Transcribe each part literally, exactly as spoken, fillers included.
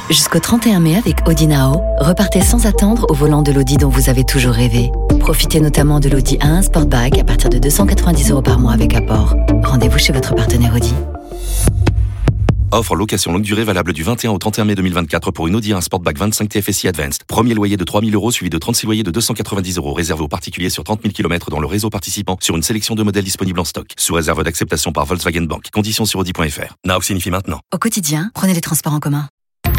Jusqu'au trente et un mai avec Audi Now, repartez sans attendre au volant de l'Audi dont vous avez toujours rêvé. Profitez notamment de l'Audi A un Sportback à partir de deux cent quatre-vingt-dix euros par mois avec apport. Rendez-vous chez votre partenaire Audi. Offre location longue durée valable du vingt et un au trente et un mai deux mille vingt-quatre pour une Audi A un Sportback vingt-cinq T F S I Advanced. Premier loyer de trois mille euros suivi de trente-six loyers de deux cent quatre-vingt-dix euros réservé aux particuliers sur trente mille kilomètres dans le réseau participant sur une sélection de modèles disponibles en stock. Sous réserve d'acceptation par Volkswagen Bank. Conditions sur audi point f r. Now signifie maintenant. Au quotidien, prenez les transports en commun.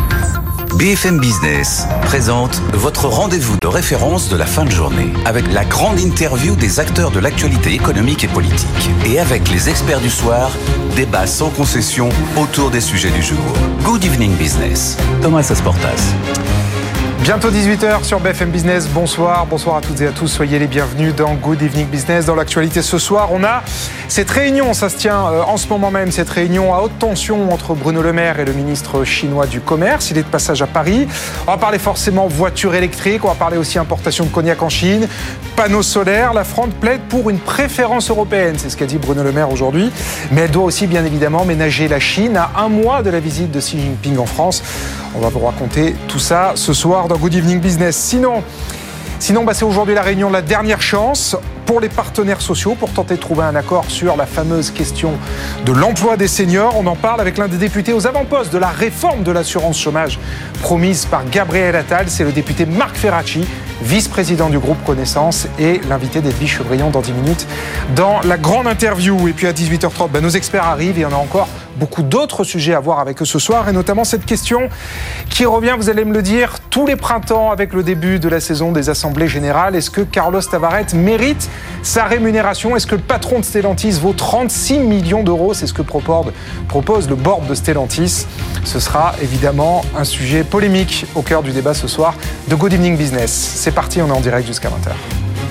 B F M Business présente votre rendez-vous de référence de la fin de journée avec la grande interview des acteurs de l'actualité économique et politique. Et avec les experts du soir, débat sans concession autour des sujets du jour. Good evening business. Thomas Asportas. Bientôt dix-huit heures sur B F M Business. Bonsoir, bonsoir à toutes et à tous. Soyez les bienvenus dans Good Evening Business. Dans l'actualité ce soir, on a cette réunion, ça se tient en ce moment même, cette réunion à haute tension entre Bruno Le Maire et le ministre chinois du Commerce. Il est de passage à Paris. On va parler forcément voitures électriques, on va parler aussi importation de cognac en Chine, panneaux solaires. La France plaide pour une préférence européenne, c'est ce qu'a dit Bruno Le Maire aujourd'hui. Mais elle doit aussi bien évidemment ménager la Chine à un mois de la visite de Xi Jinping en France. On va vous raconter tout ça ce soir dans Good Evening Business. Sinon, sinon bah c'est aujourd'hui la réunion de la dernière chance pour les partenaires sociaux pour tenter de trouver un accord sur la fameuse question de l'emploi des seniors. On en parle avec l'un des députés aux avant-postes de la réforme de l'assurance chômage promise par Gabriel Attal. C'est le député Marc Ferracci, vice-président du groupe Connaissance et l'invité d'Edwige Chevrillon dans dix minutes dans la grande interview. Et puis à dix-huit heures trente, bah nos experts arrivent et on a encore beaucoup d'autres sujets à voir avec eux ce soir et notamment cette question qui revient, vous allez me le dire, tous les printemps avec le début de la saison des assemblées générales. Est-ce que Carlos Tavares mérite sa rémunération? Est-ce que le patron de Stellantis vaut trente-six millions d'euros? C'est ce que propose, propose le board de Stellantis. Ce sera évidemment un sujet polémique au cœur du débat ce soir de Good Evening Business. C'est parti, on est en direct jusqu'à vingt heures.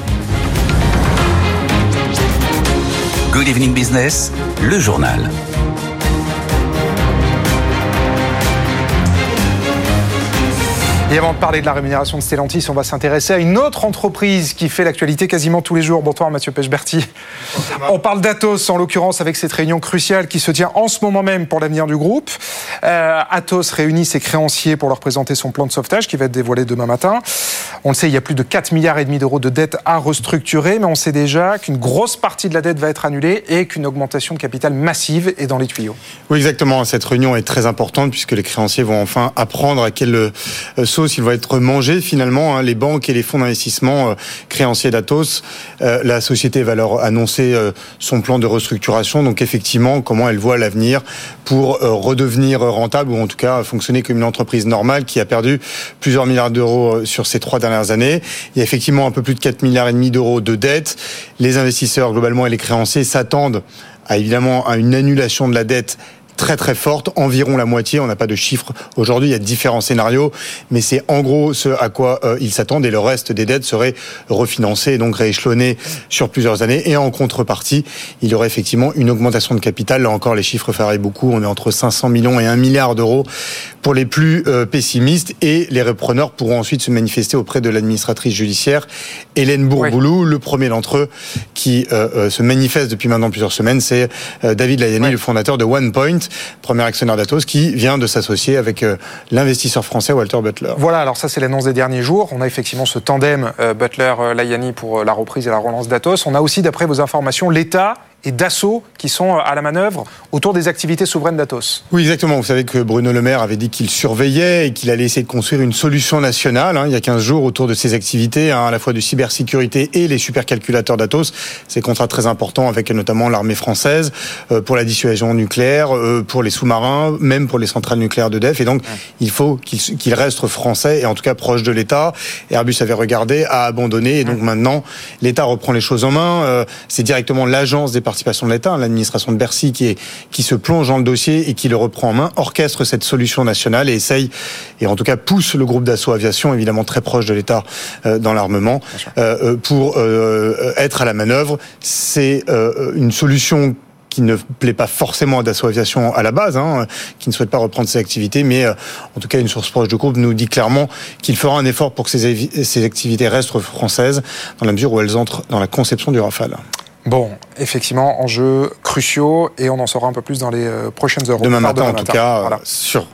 Good Evening Business, le journal. Et avant de parler de la rémunération de Stellantis, on va s'intéresser à une autre entreprise qui fait l'actualité quasiment tous les jours. Bonsoir Mathieu Pechberti. On parle d'Atos, en l'occurrence, avec cette réunion cruciale qui se tient en ce moment même pour l'avenir du groupe. Euh, Atos réunit ses créanciers pour leur présenter son plan de sauvetage qui va être dévoilé demain matin. On le sait, il y a plus de quatre virgule cinq milliards d'euros de dettes à restructurer, mais on sait déjà qu'une grosse partie de la dette va être annulée et qu'une augmentation de capital massive est dans les tuyaux. Oui, exactement. Cette réunion est très importante puisque les créanciers vont enfin apprendre à quelle euh, sauce ils vont être mangés finalement. Hein, les banques et les fonds d'investissement euh, créanciers d'Atos. Euh, la société va leur annoncer euh, son plan de restructuration. Donc effectivement, comment elle voit l'avenir pour euh, redevenir rentable ou en tout cas fonctionner comme une entreprise normale qui a perdu plusieurs milliards d'euros sur ces trois dernières années. Il y a effectivement un peu plus de quatre virgule cinq milliards d'euros de dettes. Les investisseurs globalement et les créanciers s'attendent à évidemment à une annulation de la dette très très forte, environ la moitié. On n'a pas de chiffres aujourd'hui, il y a différents scénarios, mais c'est en gros ce à quoi euh, ils s'attendent et le reste des dettes serait refinancé et donc rééchelonné sur plusieurs années. Et en contrepartie, il y aurait effectivement une augmentation de capital. Là encore, les chiffres varient beaucoup. On est entre cinq cents millions et un milliard d'euros pour les plus euh, pessimistes et les repreneurs pourront ensuite se manifester auprès de l'administratrice judiciaire Hélène Bourboulou. Oui. Le premier d'entre eux qui euh, euh, se manifeste depuis maintenant plusieurs semaines, c'est euh, David Layani, oui. le fondateur de OnePoint, premier actionnaire d'Atos, qui vient de s'associer avec euh, l'investisseur français Walter Butler. Voilà, alors ça c'est l'annonce des derniers jours. On a effectivement ce tandem euh, Butler-Layani pour euh, la reprise et la relance d'Atos. On a aussi, d'après vos informations, l'État et Dassault qui sont à la manœuvre autour des activités souveraines d'Atos. Oui, exactement. Vous savez que Bruno Le Maire avait dit qu'il surveillait et qu'il allait essayer de construire une solution nationale, hein, il y a quinze jours, autour de ces activités, hein, à la fois de cybersécurité et les supercalculateurs d'Atos. Ces contrats très importants avec notamment l'armée française, euh, pour la dissuasion nucléaire, euh, pour les sous-marins, même pour les centrales nucléaires de d'E F. Et donc, ouais. il faut qu'il, qu'il reste français et en tout cas proche de l'État. Airbus avait regardé, a abandonné et donc ouais. maintenant, l'État reprend les choses en main. Euh, c'est directement l'agence des participation de l'État, l'administration de Bercy qui, est, qui se plonge dans le dossier et qui le reprend en main, orchestre cette solution nationale et essaye, et en tout cas pousse le groupe Dassault Aviation, évidemment très proche de l'État euh, dans l'armement, euh, pour euh, être à la manœuvre. C'est euh, une solution qui ne plaît pas forcément à Dassault Aviation à la base, hein, qui ne souhaite pas reprendre ses activités, mais euh, en tout cas une source proche du groupe nous dit clairement qu'il fera un effort pour que ces, ces activités restent françaises, dans la mesure où elles entrent dans la conception du Rafale. Bon, effectivement, enjeux cruciaux et on en saura un peu plus dans les prochaines heures. Demain matin, en tout cas, voilà. sur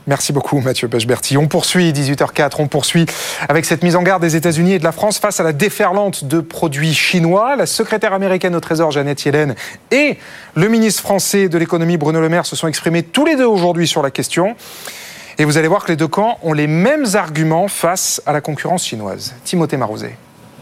Merci beaucoup Mathieu Pechberti. On poursuit, dix-huit heures zéro quatre, on poursuit avec cette mise en garde des États-Unis et de la France face à la déferlante de produits chinois. La secrétaire américaine au Trésor Janet Yellen et le ministre français de l'économie Bruno Le Maire se sont exprimés tous les deux aujourd'hui sur la question. Et vous allez voir que les deux camps ont les mêmes arguments face à la concurrence chinoise. Timothée Marozet.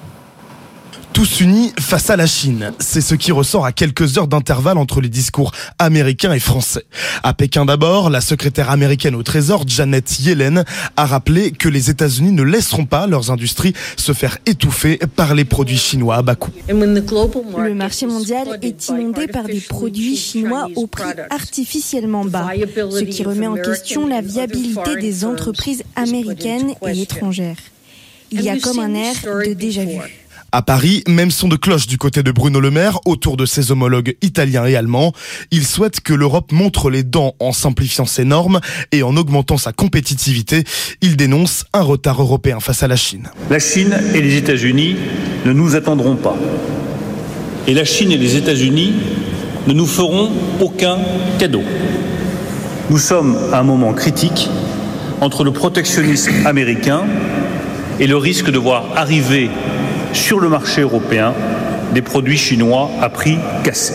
Tous unis face à la Chine. C'est ce qui ressort à quelques heures d'intervalle entre les discours américains et français. À Pékin d'abord, la secrétaire américaine au Trésor, Janet Yellen, a rappelé que les États-Unis ne laisseront pas leurs industries se faire étouffer par les produits chinois à bas coût. Le marché mondial est inondé par des produits chinois au prix artificiellement bas, ce qui remet en question la viabilité des entreprises américaines et étrangères. Il y a comme un air de déjà-vu. À Paris, même son de cloche du côté de Bruno Le Maire autour de ses homologues italiens et allemands. Il souhaite que l'Europe montre les dents en simplifiant ses normes et en augmentant sa compétitivité. Il dénonce un retard européen face à la Chine. La Chine et les États-Unis ne nous attendront pas. Et la Chine et les États-Unis ne nous feront aucun cadeau. Nous sommes à un moment critique entre le protectionnisme américain et le risque de voir arriver sur le marché européen des produits chinois à prix cassés.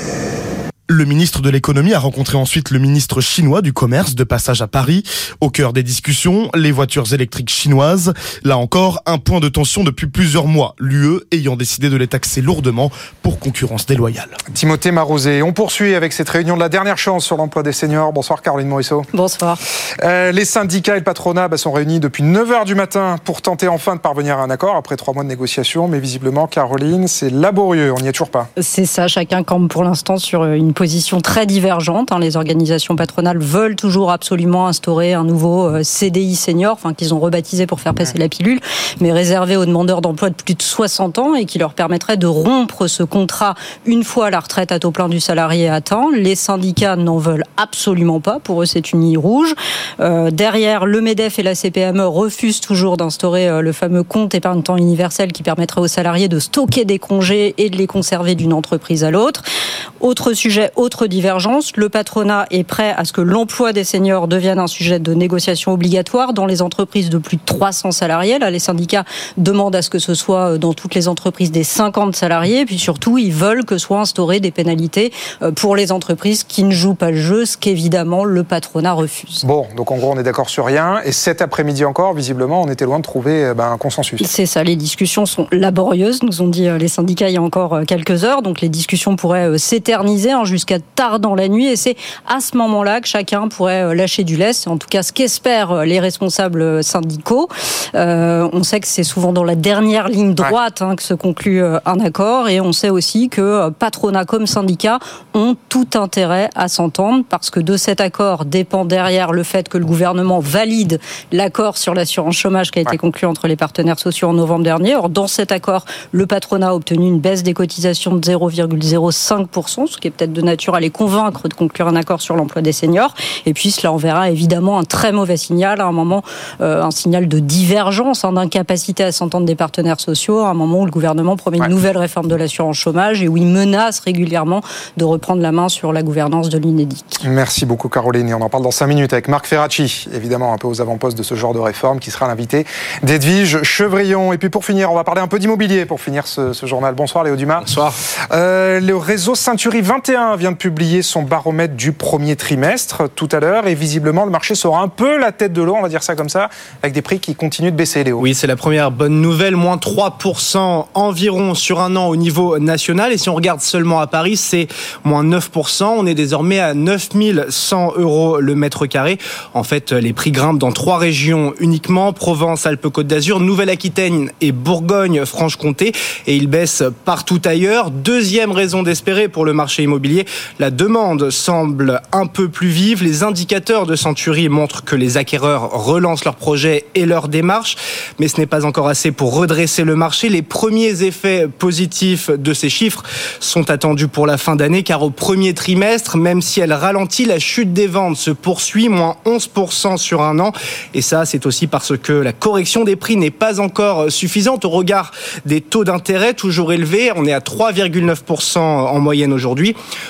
Le ministre de l'économie a rencontré ensuite le ministre chinois du commerce de passage à Paris. Au cœur des discussions, les voitures électriques chinoises. Là encore, un point de tension depuis plusieurs mois, l'U E ayant décidé de les taxer lourdement pour concurrence déloyale. Timothée Marozet, on poursuit avec cette réunion de la dernière chance sur l'emploi des seniors. Bonsoir Caroline Morisseau. Bonsoir. Euh, les syndicats et le patronat bah, sont réunis depuis neuf heures du matin pour tenter enfin de parvenir à un accord après trois mois de négociations. Mais visiblement, Caroline, c'est laborieux, on n'y est toujours pas. C'est ça, chacun campe pour l'instant sur une position très divergente. Les organisations patronales veulent toujours absolument instaurer un nouveau C D I senior, enfin qu'ils ont rebaptisé pour faire passer la pilule, mais réservé aux demandeurs d'emploi de plus de soixante ans et qui leur permettrait de rompre ce contrat une fois la retraite à taux plein du salarié atteint. Les syndicats n'en veulent absolument pas. Pour eux, c'est une ligne rouge. Euh, derrière, le MEDEF et la C P M E refusent toujours d'instaurer le fameux compte épargne-temps universel qui permettrait aux salariés de stocker des congés et de les conserver d'une entreprise à l'autre. Autre sujet, autre divergence, le patronat est prêt à ce que l'emploi des seniors devienne un sujet de négociation obligatoire dans les entreprises de plus de trois cents salariés. Là, les syndicats demandent à ce que ce soit dans toutes les entreprises des cinquante salariés. Et puis surtout, ils veulent que soient instaurées des pénalités pour les entreprises qui ne jouent pas le jeu, ce qu'évidemment le patronat refuse. Bon, donc en gros, on est d'accord sur rien. Et cet après-midi encore, visiblement, on était loin de trouver ben, un consensus. C'est ça, les discussions sont laborieuses, nous ont dit les syndicats il y a encore quelques heures. Donc les discussions pourraient s'éterniser hein, jusqu'à tard dans la nuit et c'est à ce moment-là que chacun pourrait lâcher du lest. C'est en tout cas ce qu'espèrent les responsables syndicaux. Euh, on sait que c'est souvent dans la dernière ligne droite hein, que se conclut un accord et on sait aussi que patronat comme syndicat ont tout intérêt à s'entendre parce que de cet accord dépend derrière le fait que le gouvernement valide l'accord sur l'assurance chômage qui a été ouais. conclu entre les partenaires sociaux en novembre dernier. Or, dans cet accord, le patronat a obtenu une baisse des cotisations de zéro virgule zéro cinq pour cent, ce qui est peut-être de nature à les convaincre de conclure un accord sur l'emploi des seniors. Et puis, cela enverra évidemment un très mauvais signal, à un moment, euh, un signal de divergence, hein, d'incapacité à s'entendre des partenaires sociaux, à un moment où le gouvernement promet ouais. une nouvelle réforme de l'assurance chômage et où il menace régulièrement de reprendre la main sur la gouvernance de l'UNEDIC. Merci beaucoup Caroline. Et on en parle dans cinq minutes avec Marc Ferracci, évidemment un peu aux avant-postes de ce genre de réforme, qui sera l'invité d'Edwige Chevrillon. Et puis pour finir, on va parler un peu d'immobilier pour finir ce, ce journal. Bonsoir Léo Dumas. Bonsoir. Euh, le réseau Century vingt et un vient de publier son baromètre du premier trimestre tout à l'heure et visiblement le marché sera un peu la tête de l'eau, on va dire ça comme ça, avec des prix qui continuent de baisser, Léo. Oui, c'est la première bonne nouvelle, moins trois pour cent environ sur un an au niveau national. Et si on regarde seulement à Paris, c'est moins neuf pour cent. On est désormais à neuf mille cent euros le mètre carré. En fait, les prix grimpent dans trois régions uniquement, Provence, Alpes-Côte d'Azur, Nouvelle-Aquitaine et Bourgogne-Franche-Comté. Et ils baissent partout ailleurs. Deuxième raison d'espérer pour le marché immobilier, la demande semble un peu plus vive. Les indicateurs de Century montrent que les acquéreurs relancent leurs projets et leurs démarches. Mais ce n'est pas encore assez pour redresser le marché. Les premiers effets positifs de ces chiffres sont attendus pour la fin d'année, car au premier trimestre, même si elle ralentit, la chute des ventes se poursuit, moins onze pour cent sur un an. Et ça, c'est aussi parce que la correction des prix n'est pas encore suffisante au regard des taux d'intérêt toujours élevés. On est à trois virgule neuf pour cent en moyenne aujourd'hui.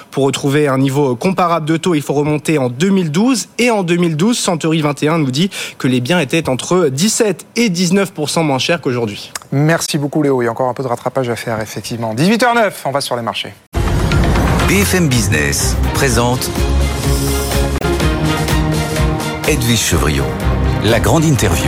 Pour retrouver un niveau comparable de taux, il faut remonter en deux mille douze. Et en deux mille douze, Century vingt et un nous dit que les biens étaient entre dix-sept et dix-neuf pour cent moins chers qu'aujourd'hui. Merci beaucoup Léo, il y a encore un peu de rattrapage à faire effectivement. dix-huit heures zéro neuf, on va sur les marchés. B F M Business présente Edwige Chevrillon, la grande interview.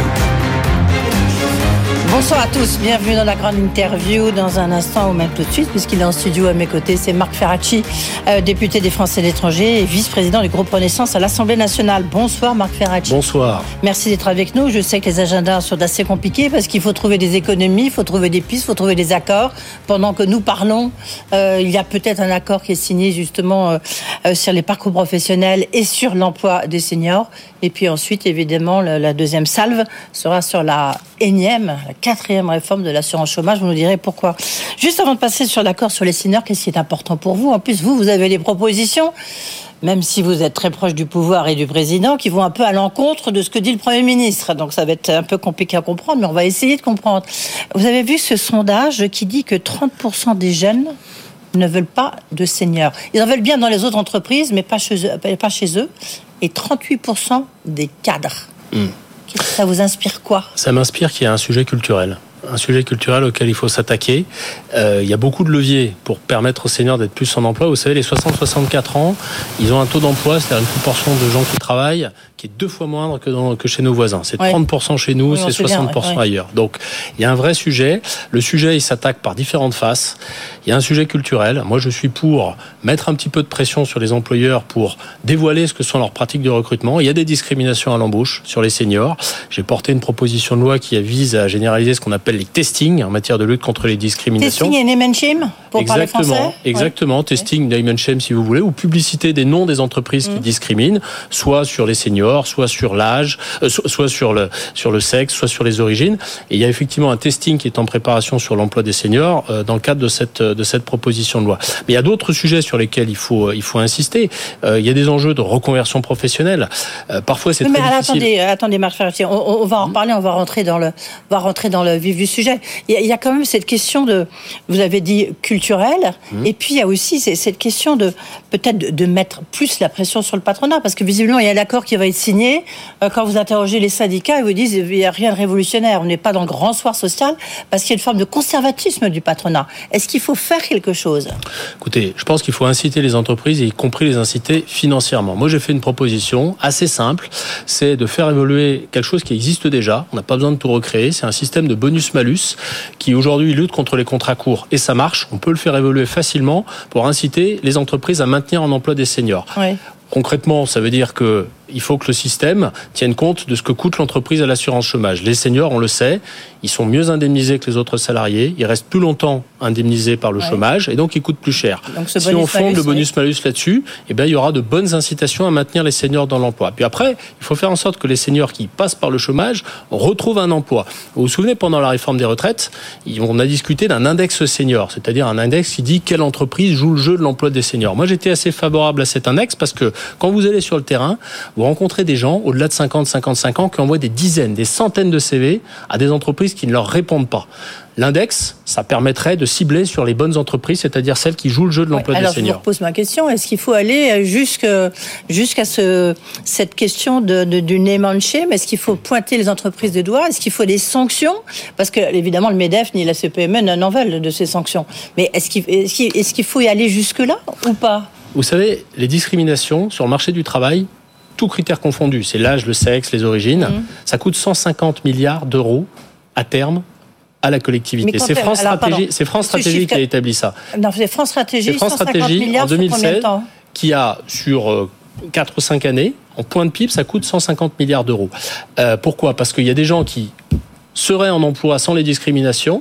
Bonsoir à tous, bienvenue dans la grande interview dans un instant ou même tout de suite puisqu'il est en studio à mes côtés, c'est Marc Ferracci, euh, député des Français de l'étranger et vice-président du groupe Renaissance à l'Assemblée nationale. Bonsoir Marc Ferracci. Bonsoir. Merci d'être avec nous, je sais que les agendas sont assez compliqués parce qu'il faut trouver des économies, il faut trouver des pistes, il faut trouver des accords. Pendant que nous parlons, euh, il y a peut-être un accord qui est signé justement euh, euh, sur les parcours professionnels et sur l'emploi des seniors. Et puis ensuite, évidemment, la, la deuxième salve sera sur la énième, la quatrième réforme de l'assurance chômage. Vous nous direz pourquoi. Juste avant de passer sur l'accord sur les seniors, qu'est-ce qui est important pour vous ? En plus, vous, vous avez des propositions, même si vous êtes très proche du pouvoir et du président, qui vont un peu à l'encontre de ce que dit le Premier ministre. Donc ça va être un peu compliqué à comprendre, mais on va essayer de comprendre. Vous avez vu ce sondage qui dit que trente pour cent des jeunes ne veulent pas de seniors. Ils en veulent bien dans les autres entreprises, mais pas chez eux. Pas chez eux. Et trente-huit pour cent des cadres. Mmh. Ça vous inspire quoi ? Ça m'inspire qu'il y a un sujet culturel. Un sujet culturel auquel il faut s'attaquer. Euh, il y a beaucoup de leviers pour permettre aux seniors d'être plus en emploi. Vous savez, les soixante à soixante-quatre ans, ils ont un taux d'emploi, c'est-à-dire une proportion de gens qui travaillent, qui est deux fois moindre que, dans, que chez nos voisins. C'est ouais. trente pour cent chez nous, oui, c'est soixante pour cent bien, ouais, ailleurs. Donc, il y a un vrai sujet. Le sujet, il s'attaque par différentes faces. Il y a un sujet culturel. Moi, je suis pour mettre un petit peu de pression sur les employeurs pour dévoiler ce que sont leurs pratiques de recrutement. Il y a des discriminations à l'embauche sur les seniors. J'ai porté une proposition de loi qui vise à généraliser ce qu'on appelle les testings en matière de lutte contre les discriminations. Testing et name and shame pour exactement, parler français. Exactement, ouais. Testing, name and shame si vous voulez, ou publicité des noms des entreprises mmh. qui discriminent, soit sur les seniors, soit sur l'âge, euh, soit sur le sur le sexe, soit sur les origines. Et il y a effectivement un testing qui est en préparation sur l'emploi des seniors euh, dans le cadre de cette de cette proposition de loi. Mais il y a d'autres sujets sur lesquels il faut il faut insister. Euh, il y a des enjeux de reconversion professionnelle. Euh, parfois c'est oui, très mais alors, difficile. Attendez, attendez, Marc Ferracci, on, on va en reparler, on va rentrer dans le on va rentrer dans le vif du sujet. Il y a, il y a quand même cette question de, vous avez dit culturelle, mmh. et puis il y a aussi cette question de peut-être de, de mettre plus la pression sur le patronat, parce que visiblement il y a l'accord qui va être signé. Quand vous interrogez les syndicats, ils vous disent il n'y a rien de révolutionnaire, on n'est pas dans le grand soir social, parce qu'il y a une forme de conservatisme du patronat. Est-ce qu'il faut faire quelque chose ? Écoutez, je pense qu'il faut inciter les entreprises, y compris les inciter financièrement. Moi, j'ai fait une proposition assez simple, c'est de faire évoluer quelque chose qui existe déjà. On n'a pas besoin de tout recréer. C'est un système de bonus-malus qui aujourd'hui lutte contre les contrats courts. Et ça marche. On peut le faire évoluer facilement pour inciter les entreprises à maintenir en emploi des seniors. Oui. Concrètement, ça veut dire que il faut que le système tienne compte de ce que coûte l'entreprise à l'assurance chômage. Les seniors, on le sait, ils sont mieux indemnisés que les autres salariés, ils restent plus longtemps indemnisés par le ouais. chômage et donc ils coûtent plus cher. Si on fonde le bonus-malus oui. là-dessus, eh bien, il y aura de bonnes incitations à maintenir les seniors dans l'emploi. Puis après, il faut faire en sorte que les seniors qui passent par le chômage retrouvent un emploi. Vous vous souvenez, pendant la réforme des retraites, on a discuté d'un index senior, c'est-à-dire un index qui dit quelle entreprise joue le jeu de l'emploi des seniors. Moi, j'étais assez favorable à cet index parce que quand vous allez sur le terrain, vous rencontrez des gens au-delà de cinquante à cinquante-cinq ans qui envoient des dizaines, des centaines de C V à des entreprises qui ne leur répondent pas. L'index, ça permettrait de cibler sur les bonnes entreprises, c'est-à-dire celles qui jouent le jeu de l'emploi ouais, des seniors. Alors, je vous repose ma question. Est-ce qu'il faut aller jusque, jusqu'à ce, cette question de, de, du name and shame ? Est-ce qu'il faut pointer les entreprises de doigt ? Est-ce qu'il faut des sanctions ? Parce que, évidemment, le MEDEF ni la C P M E n'en veulent de ces sanctions. Mais est-ce qu'il, est-ce qu'il, est-ce qu'il faut y aller jusque-là ou pas ? Vous savez, les discriminations sur le marché du travail, tous critères confondus, c'est l'âge, le sexe, les origines, mmh. ça coûte cent cinquante milliards d'euros à terme à la collectivité. C'est France alors, Stratégie, c'est France Stratégie qui a établi ça. Non, c'est France Stratégie, c'est France Stratégie en deux mille seize qui a sur euh, quatre ou cinq années, en point de P I B, ça coûte cent cinquante milliards d'euros. Euh, pourquoi ? Parce qu'il y a des gens qui seraient en emploi sans les discriminations,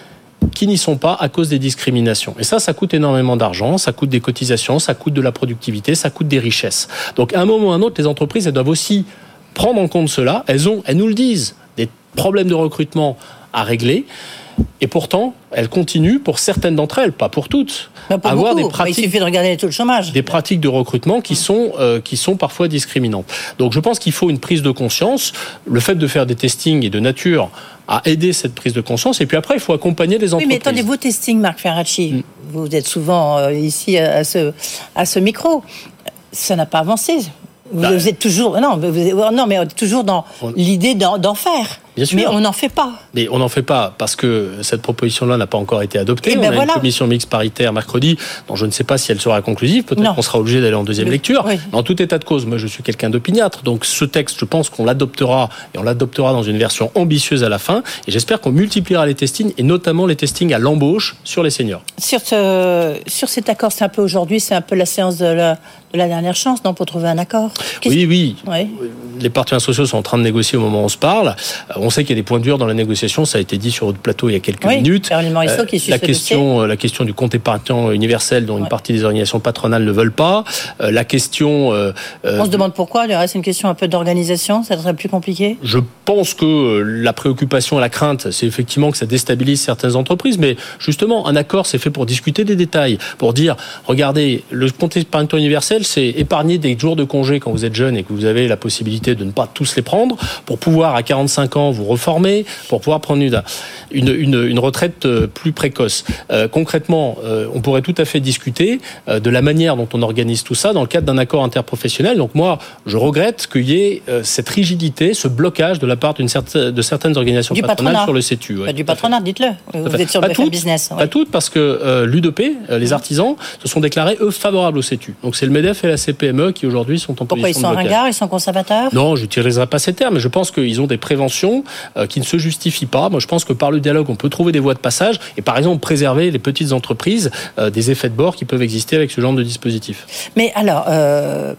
qui n'y sont pas à cause des discriminations. Et ça, ça coûte énormément d'argent, ça coûte des cotisations, ça coûte de la productivité, ça coûte des richesses. Donc, à un moment ou à un autre, les entreprises, elles doivent aussi prendre en compte cela. Elles ont, elles nous le disent, des problèmes de recrutement à régler. Et pourtant, elles continuent, pour certaines d'entre elles, pas pour toutes, à avoir beaucoup. des pratiques. Il suffit de regarder les taux de chômage. Des pratiques de recrutement qui sont euh, qui sont parfois discriminantes. Donc, je pense qu'il faut une prise de conscience. Le fait de faire des testings est de nature à aider cette prise de conscience. Et puis après, il faut accompagner les entreprises. Oui, mais attendez, vos testings, Marc Ferracci, mm. vous êtes souvent euh, ici à ce, à ce micro, ça n'a pas avancé. Vous, bah, vous êtes toujours, non, vous, non, mais toujours dans on... l'idée d'en, d'en faire. Bien sûr. Mais on n'en fait pas. Mais on n'en fait pas parce que cette proposition-là n'a pas encore été adoptée. Et on ben a voilà. une commission mixte paritaire mercredi, dont je ne sais pas si elle sera conclusive. Peut-être non. qu'on sera obligé d'aller en deuxième Le... lecture. Oui. Mais en tout état de cause, moi je suis quelqu'un d'opiniâtre. Donc ce texte, je pense qu'on l'adoptera et on l'adoptera dans une version ambitieuse à la fin. Et j'espère qu'on multipliera les testings et notamment les testings à l'embauche sur les seniors. Sur, ce, sur cet accord, c'est un peu aujourd'hui, c'est un peu la séance de la, de la dernière chance, non, pour trouver un accord. Qu'est-ce oui, oui. oui. Les partenaires sociaux sont en train de négocier au moment où on se parle. On sait qu'il y a des points durs dans la négociation, ça a été dit sur votre plateau il y a quelques oui, minutes. Euh, qui la, question, la question du compte épargnant universel dont ouais. une partie des organisations patronales ne veulent pas. Euh, la question... Euh, On se demande pourquoi, c'est une question un peu d'organisation, ça serait plus compliqué. Je pense que la préoccupation et la crainte, c'est effectivement que ça déstabilise certaines entreprises, mais justement, un accord, c'est fait pour discuter des détails, pour dire, regardez, le compte épargnant universel, c'est épargner des jours de congé quand vous êtes jeune et que vous avez la possibilité de ne pas tous les prendre, pour pouvoir à quarante-cinq ans vous reformer, pour pouvoir prendre une, une, une, une retraite plus précoce. Euh, concrètement, euh, on pourrait tout à fait discuter euh, de la manière dont on organise tout ça dans le cadre d'un accord interprofessionnel. Donc moi, je regrette qu'il y ait euh, cette rigidité, ce blocage de la part d'une certaine, de certaines organisations du patronales patronat. sur le CETU. Ouais, du patronat, dites-le. Vous êtes sur B F M Business. Ouais. Pas toutes, parce que euh, l'U D P, euh, les artisans, se sont déclarés, eux, favorables au CETU. Donc c'est le MEDEF et la C P M E qui aujourd'hui sont en Pourquoi position de blocage. Pourquoi ils sont ringards, ils sont conservateurs ? Non, je n'utiliserai pas ces termes, mais je pense qu'ils ont des préventions euh, qui ne se justifient pas. Moi, je pense que par le dialogue, on peut trouver des voies de passage et, par exemple, préserver les petites entreprises euh, des effets de bord qui peuvent exister avec ce genre de dispositif. Mais alors... Euh...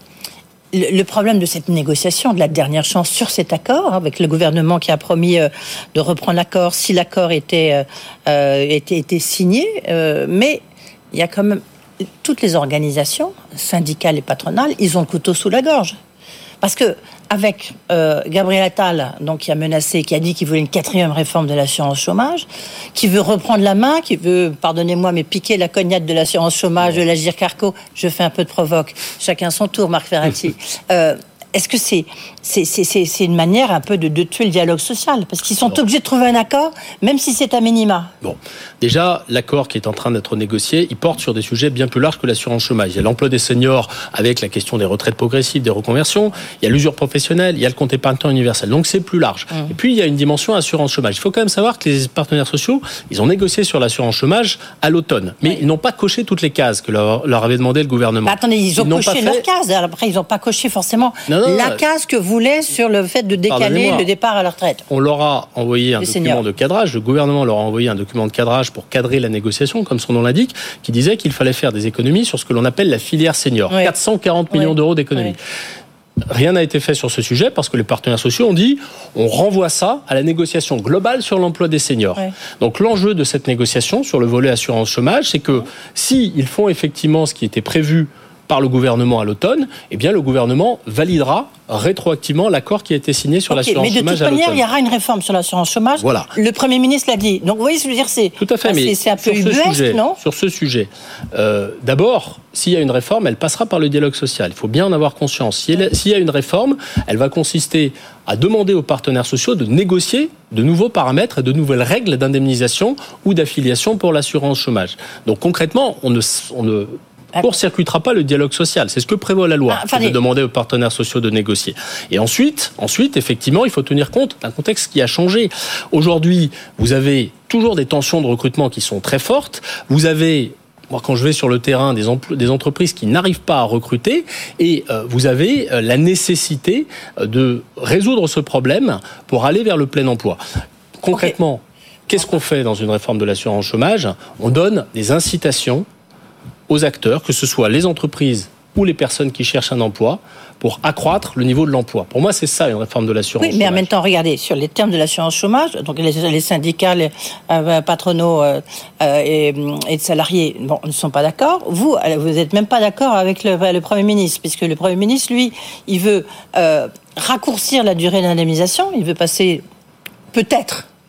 Le problème de cette négociation, de la dernière chance sur cet accord, avec le gouvernement qui a promis de reprendre l'accord si l'accord était, euh, était, était signé, euh, mais il y a quand même toutes les organisations syndicales et patronales, ils ont le couteau sous la gorge. Parce que avec euh, Gabriel Attal, donc qui a menacé, qui a dit qu'il voulait une quatrième réforme de l'assurance chômage, qui veut reprendre la main, qui veut, pardonnez-moi, mais piquer la cognate de l'assurance chômage, de l'Agirc Arrco. Je fais un peu de provoque. Chacun son tour, Marc Ferracci. euh, Est-ce que c'est, c'est, c'est, c'est une manière un peu de, de tuer le dialogue social ? Parce qu'ils sont bon. obligés de trouver un accord, même si c'est à minima. Bon, déjà, l'accord qui est en train d'être négocié, il porte sur des sujets bien plus larges que l'assurance chômage. Il y a l'emploi des seniors avec la question des retraites progressives, des reconversions, il y a l'usure professionnelle, il y a le compte épargnant universel. Donc c'est plus large. Mmh. Et puis il y a une dimension assurance chômage. Il faut quand même savoir que les partenaires sociaux, ils ont négocié sur l'assurance chômage à l'automne. Mais oui. ils n'ont pas coché toutes les cases que leur, leur avait demandé le gouvernement. Bah, attendez, ils ont ils coché leurs fait... cases. Après, ils n'ont pas coché forcément... Non, non, la case que voulait sur le fait de décaler le départ à la retraite. On leur a envoyé un Les document seniors. de cadrage, le gouvernement leur a envoyé un document de cadrage pour cadrer la négociation, comme son nom l'indique, qui disait qu'il fallait faire des économies sur ce que l'on appelle la filière senior. Oui. quatre cent quarante millions oui. d'euros d'économies. Oui. Rien n'a été fait sur ce sujet parce que les partenaires sociaux ont dit on renvoie ça à la négociation globale sur l'emploi des seniors. Ouais. Donc l'enjeu de cette négociation sur le volet assurance chômage, c'est que s'ils font effectivement ce qui était prévu par le gouvernement à l'automne, eh bien le gouvernement validera rétroactivement l'accord qui a été signé sur okay, l'assurance chômage à l'automne. Mais de toute manière, il y aura une réforme sur l'assurance chômage. Voilà. Le Premier ministre l'a dit. Donc vous voyez ce que je veux dire, c'est tout à fait. Ah, mais c'est, c'est un peu ubuesque, non ? Sur ce sujet, euh, d'abord, s'il y a une réforme, elle passera par le dialogue social. Il faut bien en avoir conscience. Si elle, s'il y a une réforme, elle va consister à demander aux partenaires sociaux de négocier de nouveaux paramètres et de nouvelles règles d'indemnisation ou d'affiliation pour l'assurance chômage. Donc concrètement, on ne, on ne court-circuitera pas le dialogue social. C'est ce que prévoit la loi, ah, c'est de demander aux partenaires sociaux de négocier. Et ensuite, ensuite, effectivement, il faut tenir compte d'un contexte qui a changé. Aujourd'hui, vous avez toujours des tensions de recrutement qui sont très fortes. Vous avez... Moi, quand je vais sur le terrain, des, empl- des entreprises qui n'arrivent pas à recruter, et euh, vous avez euh, la nécessité euh, de résoudre ce problème pour aller vers le plein emploi. Concrètement, okay. qu'est-ce qu'on fait dans une réforme de l'assurance chômage ? On donne des incitations aux acteurs, que ce soit les entreprises ou les personnes qui cherchent un emploi, pour accroître le niveau de l'emploi. Pour moi, c'est ça, une réforme de l'assurance chômage. Oui, mais en même temps, regardez, sur les termes de l'assurance chômage, donc les, les syndicats, les euh, patronaux euh, et, et salariés bon, ne sont pas d'accord. Vous, vous n'êtes même pas d'accord avec le, le Premier ministre, puisque le Premier ministre, lui, il veut euh, raccourcir la durée d'indemnisation, il veut passer peut-être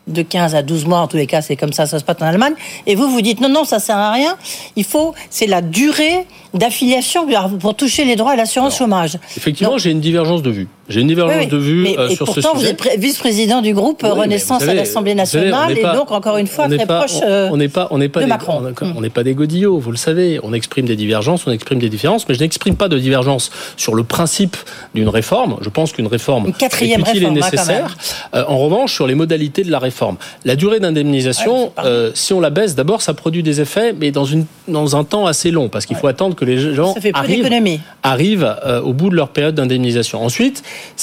de quinze à douze mois, en tous les cas, c'est comme ça, ça se passe en Allemagne. Et vous, vous dites, non, non, ça sert à rien. Il faut, c'est la durée d'affiliation pour toucher les droits à l'assurance Alors, chômage. Effectivement, Donc, j'ai une divergence de vue. J'ai une divergence oui, oui. de vue mais, euh, sur ce sujet. Pourtant, vous êtes vice-président du groupe oui, Renaissance savez, à l'Assemblée nationale savez, pas, et donc, encore une fois, très pas, proche euh, on, on pas, on pas de des, Macron. On n'est pas des godillots, vous le savez. On exprime des divergences, on exprime des différences, mais je n'exprime pas de divergence sur le principe d'une réforme. Je pense qu'une réforme une quatrième est utile réforme, et nécessaire. Hein, euh, en revanche, sur les modalités de la réforme. La durée d'indemnisation, ouais, euh, si on la baisse, d'abord, ça produit des effets, mais dans, une, dans un temps assez long, parce qu'il faut ouais. attendre que les gens arrivent, arrivent euh, au bout de leur période d'indemnisation. Ensuite,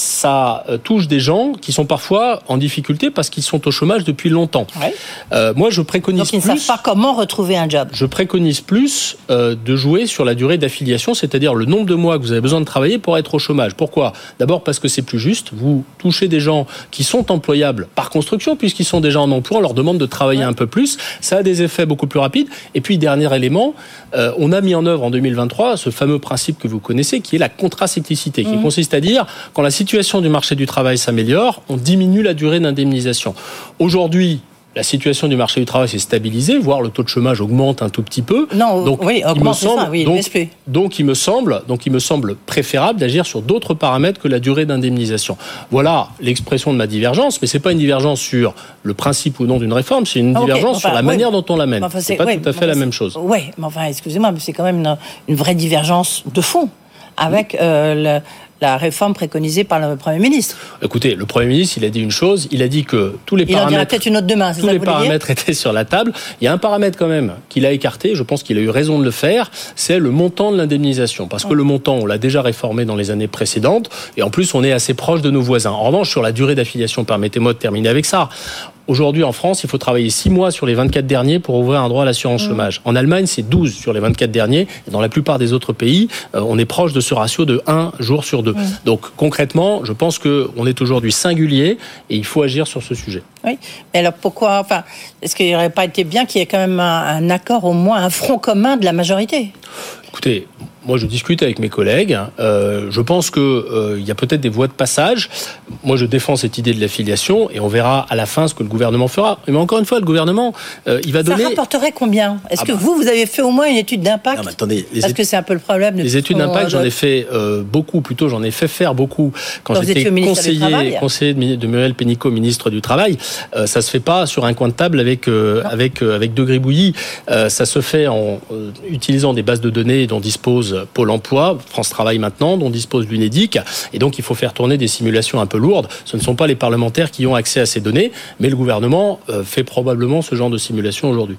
ça euh, touche des gens qui sont parfois en difficulté parce qu'ils sont au chômage depuis longtemps. Ouais. Euh, moi, je préconise Donc, ils plus... ne savent pas comment retrouver un job. Je préconise plus euh, de jouer sur la durée d'affiliation, c'est-à-dire le nombre de mois que vous avez besoin de travailler pour être au chômage. Pourquoi ? D'abord parce que c'est plus juste. Vous touchez des gens qui sont employables par construction, puisqu'ils sont déjà en emploi, on leur demande de travailler ouais. un peu plus. Ça a des effets beaucoup plus rapides. Et puis, dernier élément, euh, on a mis en œuvre en deux mille vingt-trois ce fameux principe que vous connaissez, qui est la contracyclicité, qui mmh. consiste à dire, quand la situation du marché du travail s'améliore, on diminue la durée d'indemnisation. Aujourd'hui, la situation du marché du travail s'est stabilisée, voire le taux de chômage augmente un tout petit peu. Non, donc, oui, augmente, il me semble, ça, oui, donc, il donc, il me semble, donc il me semble préférable d'agir sur d'autres paramètres que la durée d'indemnisation. Voilà l'expression de ma divergence, mais c'est pas une divergence sur le principe ou non d'une réforme, c'est une okay, divergence enfin, sur la oui, manière dont on l'amène. Enfin, c'est, c'est pas oui, tout à fait la même chose. Oui, mais enfin, excusez-moi, mais c'est quand même une, une vraie divergence de fond avec euh, le... la réforme préconisée par le Premier ministre. Écoutez, le Premier ministre, il a dit une chose, il a dit que tous les il paramètres, en dira peut-être une autre demain, c'est tous ça les que paramètres dire étaient sur la table. Il y a un paramètre quand même qu'il a écarté, je pense qu'il a eu raison de le faire, c'est le montant de l'indemnisation. Parce que le montant, on l'a déjà réformé dans les années précédentes, et en plus, on est assez proche de nos voisins. En revanche, sur la durée d'affiliation, permettez-moi de terminer avec ça. Aujourd'hui, en France, il faut travailler six mois sur les vingt-quatre derniers pour ouvrir un droit à l'assurance mmh. chômage. En Allemagne, c'est douze sur les vingt-quatre derniers. Et dans la plupart des autres pays, euh, on est proche de ce ratio de un jour sur deux. Mmh. Donc, concrètement, je pense qu'on est aujourd'hui singulier et il faut agir sur ce sujet. Oui, mais alors pourquoi, enfin, est-ce qu'il n'aurait pas été bien qu'il y ait quand même un, un accord, au moins un front commun de la majorité ? Écoutez, moi je discute avec mes collègues, euh, je pense qu'il euh, y a peut-être des voies de passage. Moi je défends cette idée de l'affiliation et on verra à la fin ce que le gouvernement fera. Mais encore une fois, le gouvernement, euh, il va donner... Ça rapporterait combien ? Est-ce ah que bah... vous, vous avez fait au moins une étude d'impact ? Non, mais attendez, les Parce études... que c'est un peu le problème. Les études d'impact, j'en ai fait euh, beaucoup, plutôt j'en ai fait faire beaucoup quand, quand j'étais conseiller, conseiller de, de Muriel Pénicaud, ministre du Travail. Euh, ça se fait pas sur un coin de table avec, euh, avec, euh, avec deux gribouillis. Euh, ça se fait en euh, utilisant des bases de données dont dispose Pôle emploi, France Travail maintenant, dont dispose l'UNEDIC. Et donc, il faut faire tourner des simulations un peu lourdes. Ce ne sont pas les parlementaires qui ont accès à ces données, mais le gouvernement euh, fait probablement ce genre de simulation aujourd'hui.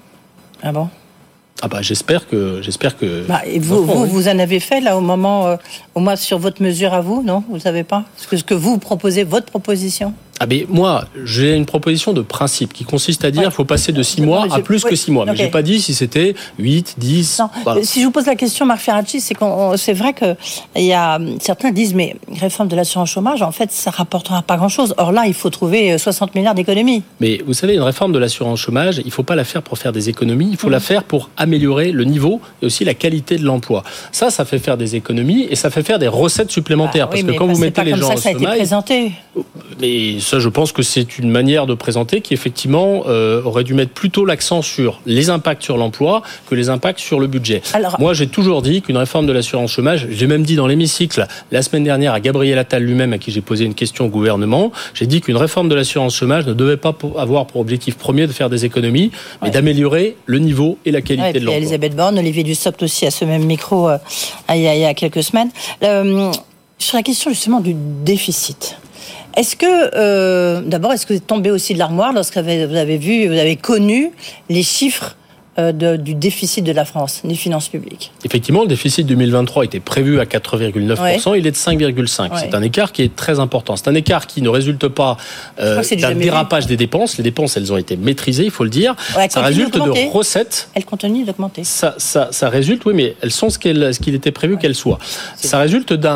Ah bon ? Ah bah j'espère que j'espère que. Bah, et vous, vous, vous en avez fait là au moment, euh, au moins sur votre mesure à vous, non ? Vous savez pas ? Ce que ce que vous proposez, votre proposition ? Ah mais moi, j'ai une proposition de principe qui consiste à dire qu'il ouais. faut passer de six mois à plus oui. que six mois. Mais okay. j'ai pas dit si c'était huit, dix... Non. Voilà. Si je vous pose la question, Marc Ferracci, c'est, qu'on, c'est vrai que il y a, certains disent, mais réforme de l'assurance chômage, en fait, ça rapportera pas grand-chose. Or là, il faut trouver soixante milliards d'économies. Mais vous savez, une réforme de l'assurance chômage, il faut pas la faire pour faire des économies, il faut mmh. la faire pour améliorer le niveau et aussi la qualité de l'emploi. Ça, ça fait faire des économies et ça fait faire des recettes supplémentaires. Bah, oui, parce que quand vous mettez les gens au chômage... C'est pas comme ça que ça a été présenté. Mais ça, je pense que c'est une manière de présenter qui, effectivement, euh, aurait dû mettre plutôt l'accent sur les impacts sur l'emploi que les impacts sur le budget. Alors, moi, j'ai toujours dit qu'une réforme de l'assurance chômage, j'ai même dit dans l'hémicycle, la semaine dernière, à Gabriel Attal lui-même, à qui j'ai posé une question au gouvernement, j'ai dit qu'une réforme de l'assurance chômage ne devait pas avoir pour objectif premier de faire des économies, mais ouais. d'améliorer le niveau et la qualité ouais, et de l'emploi. Elisabeth Borne, Olivier Dussopt aussi à ce même micro euh, il, y a, il y a quelques semaines. Euh, sur la question, justement, du déficit. Est-ce que, euh, d'abord, est-ce que vous êtes tombé aussi de l'armoire lorsque vous avez vu, vous avez connu les chiffres euh, de, du déficit de la France, des finances publiques ? Effectivement, le déficit deux mille vingt-trois était prévu à quatre virgule neuf pour cent, ouais. il est de cinq virgule cinq pour cent. Ouais. C'est un écart qui est très important. C'est un écart qui ne résulte pas euh, d'un dérapage vu. des dépenses. Les dépenses, elles ont été maîtrisées, il faut le dire. Ouais, ça résulte de recettes. Elles continuent d'augmenter. Ça, ça, ça résulte, oui, mais elles sont ce, qu'elles, ce qu'il était prévu ouais. qu'elles soient. C'est ça résulte d'un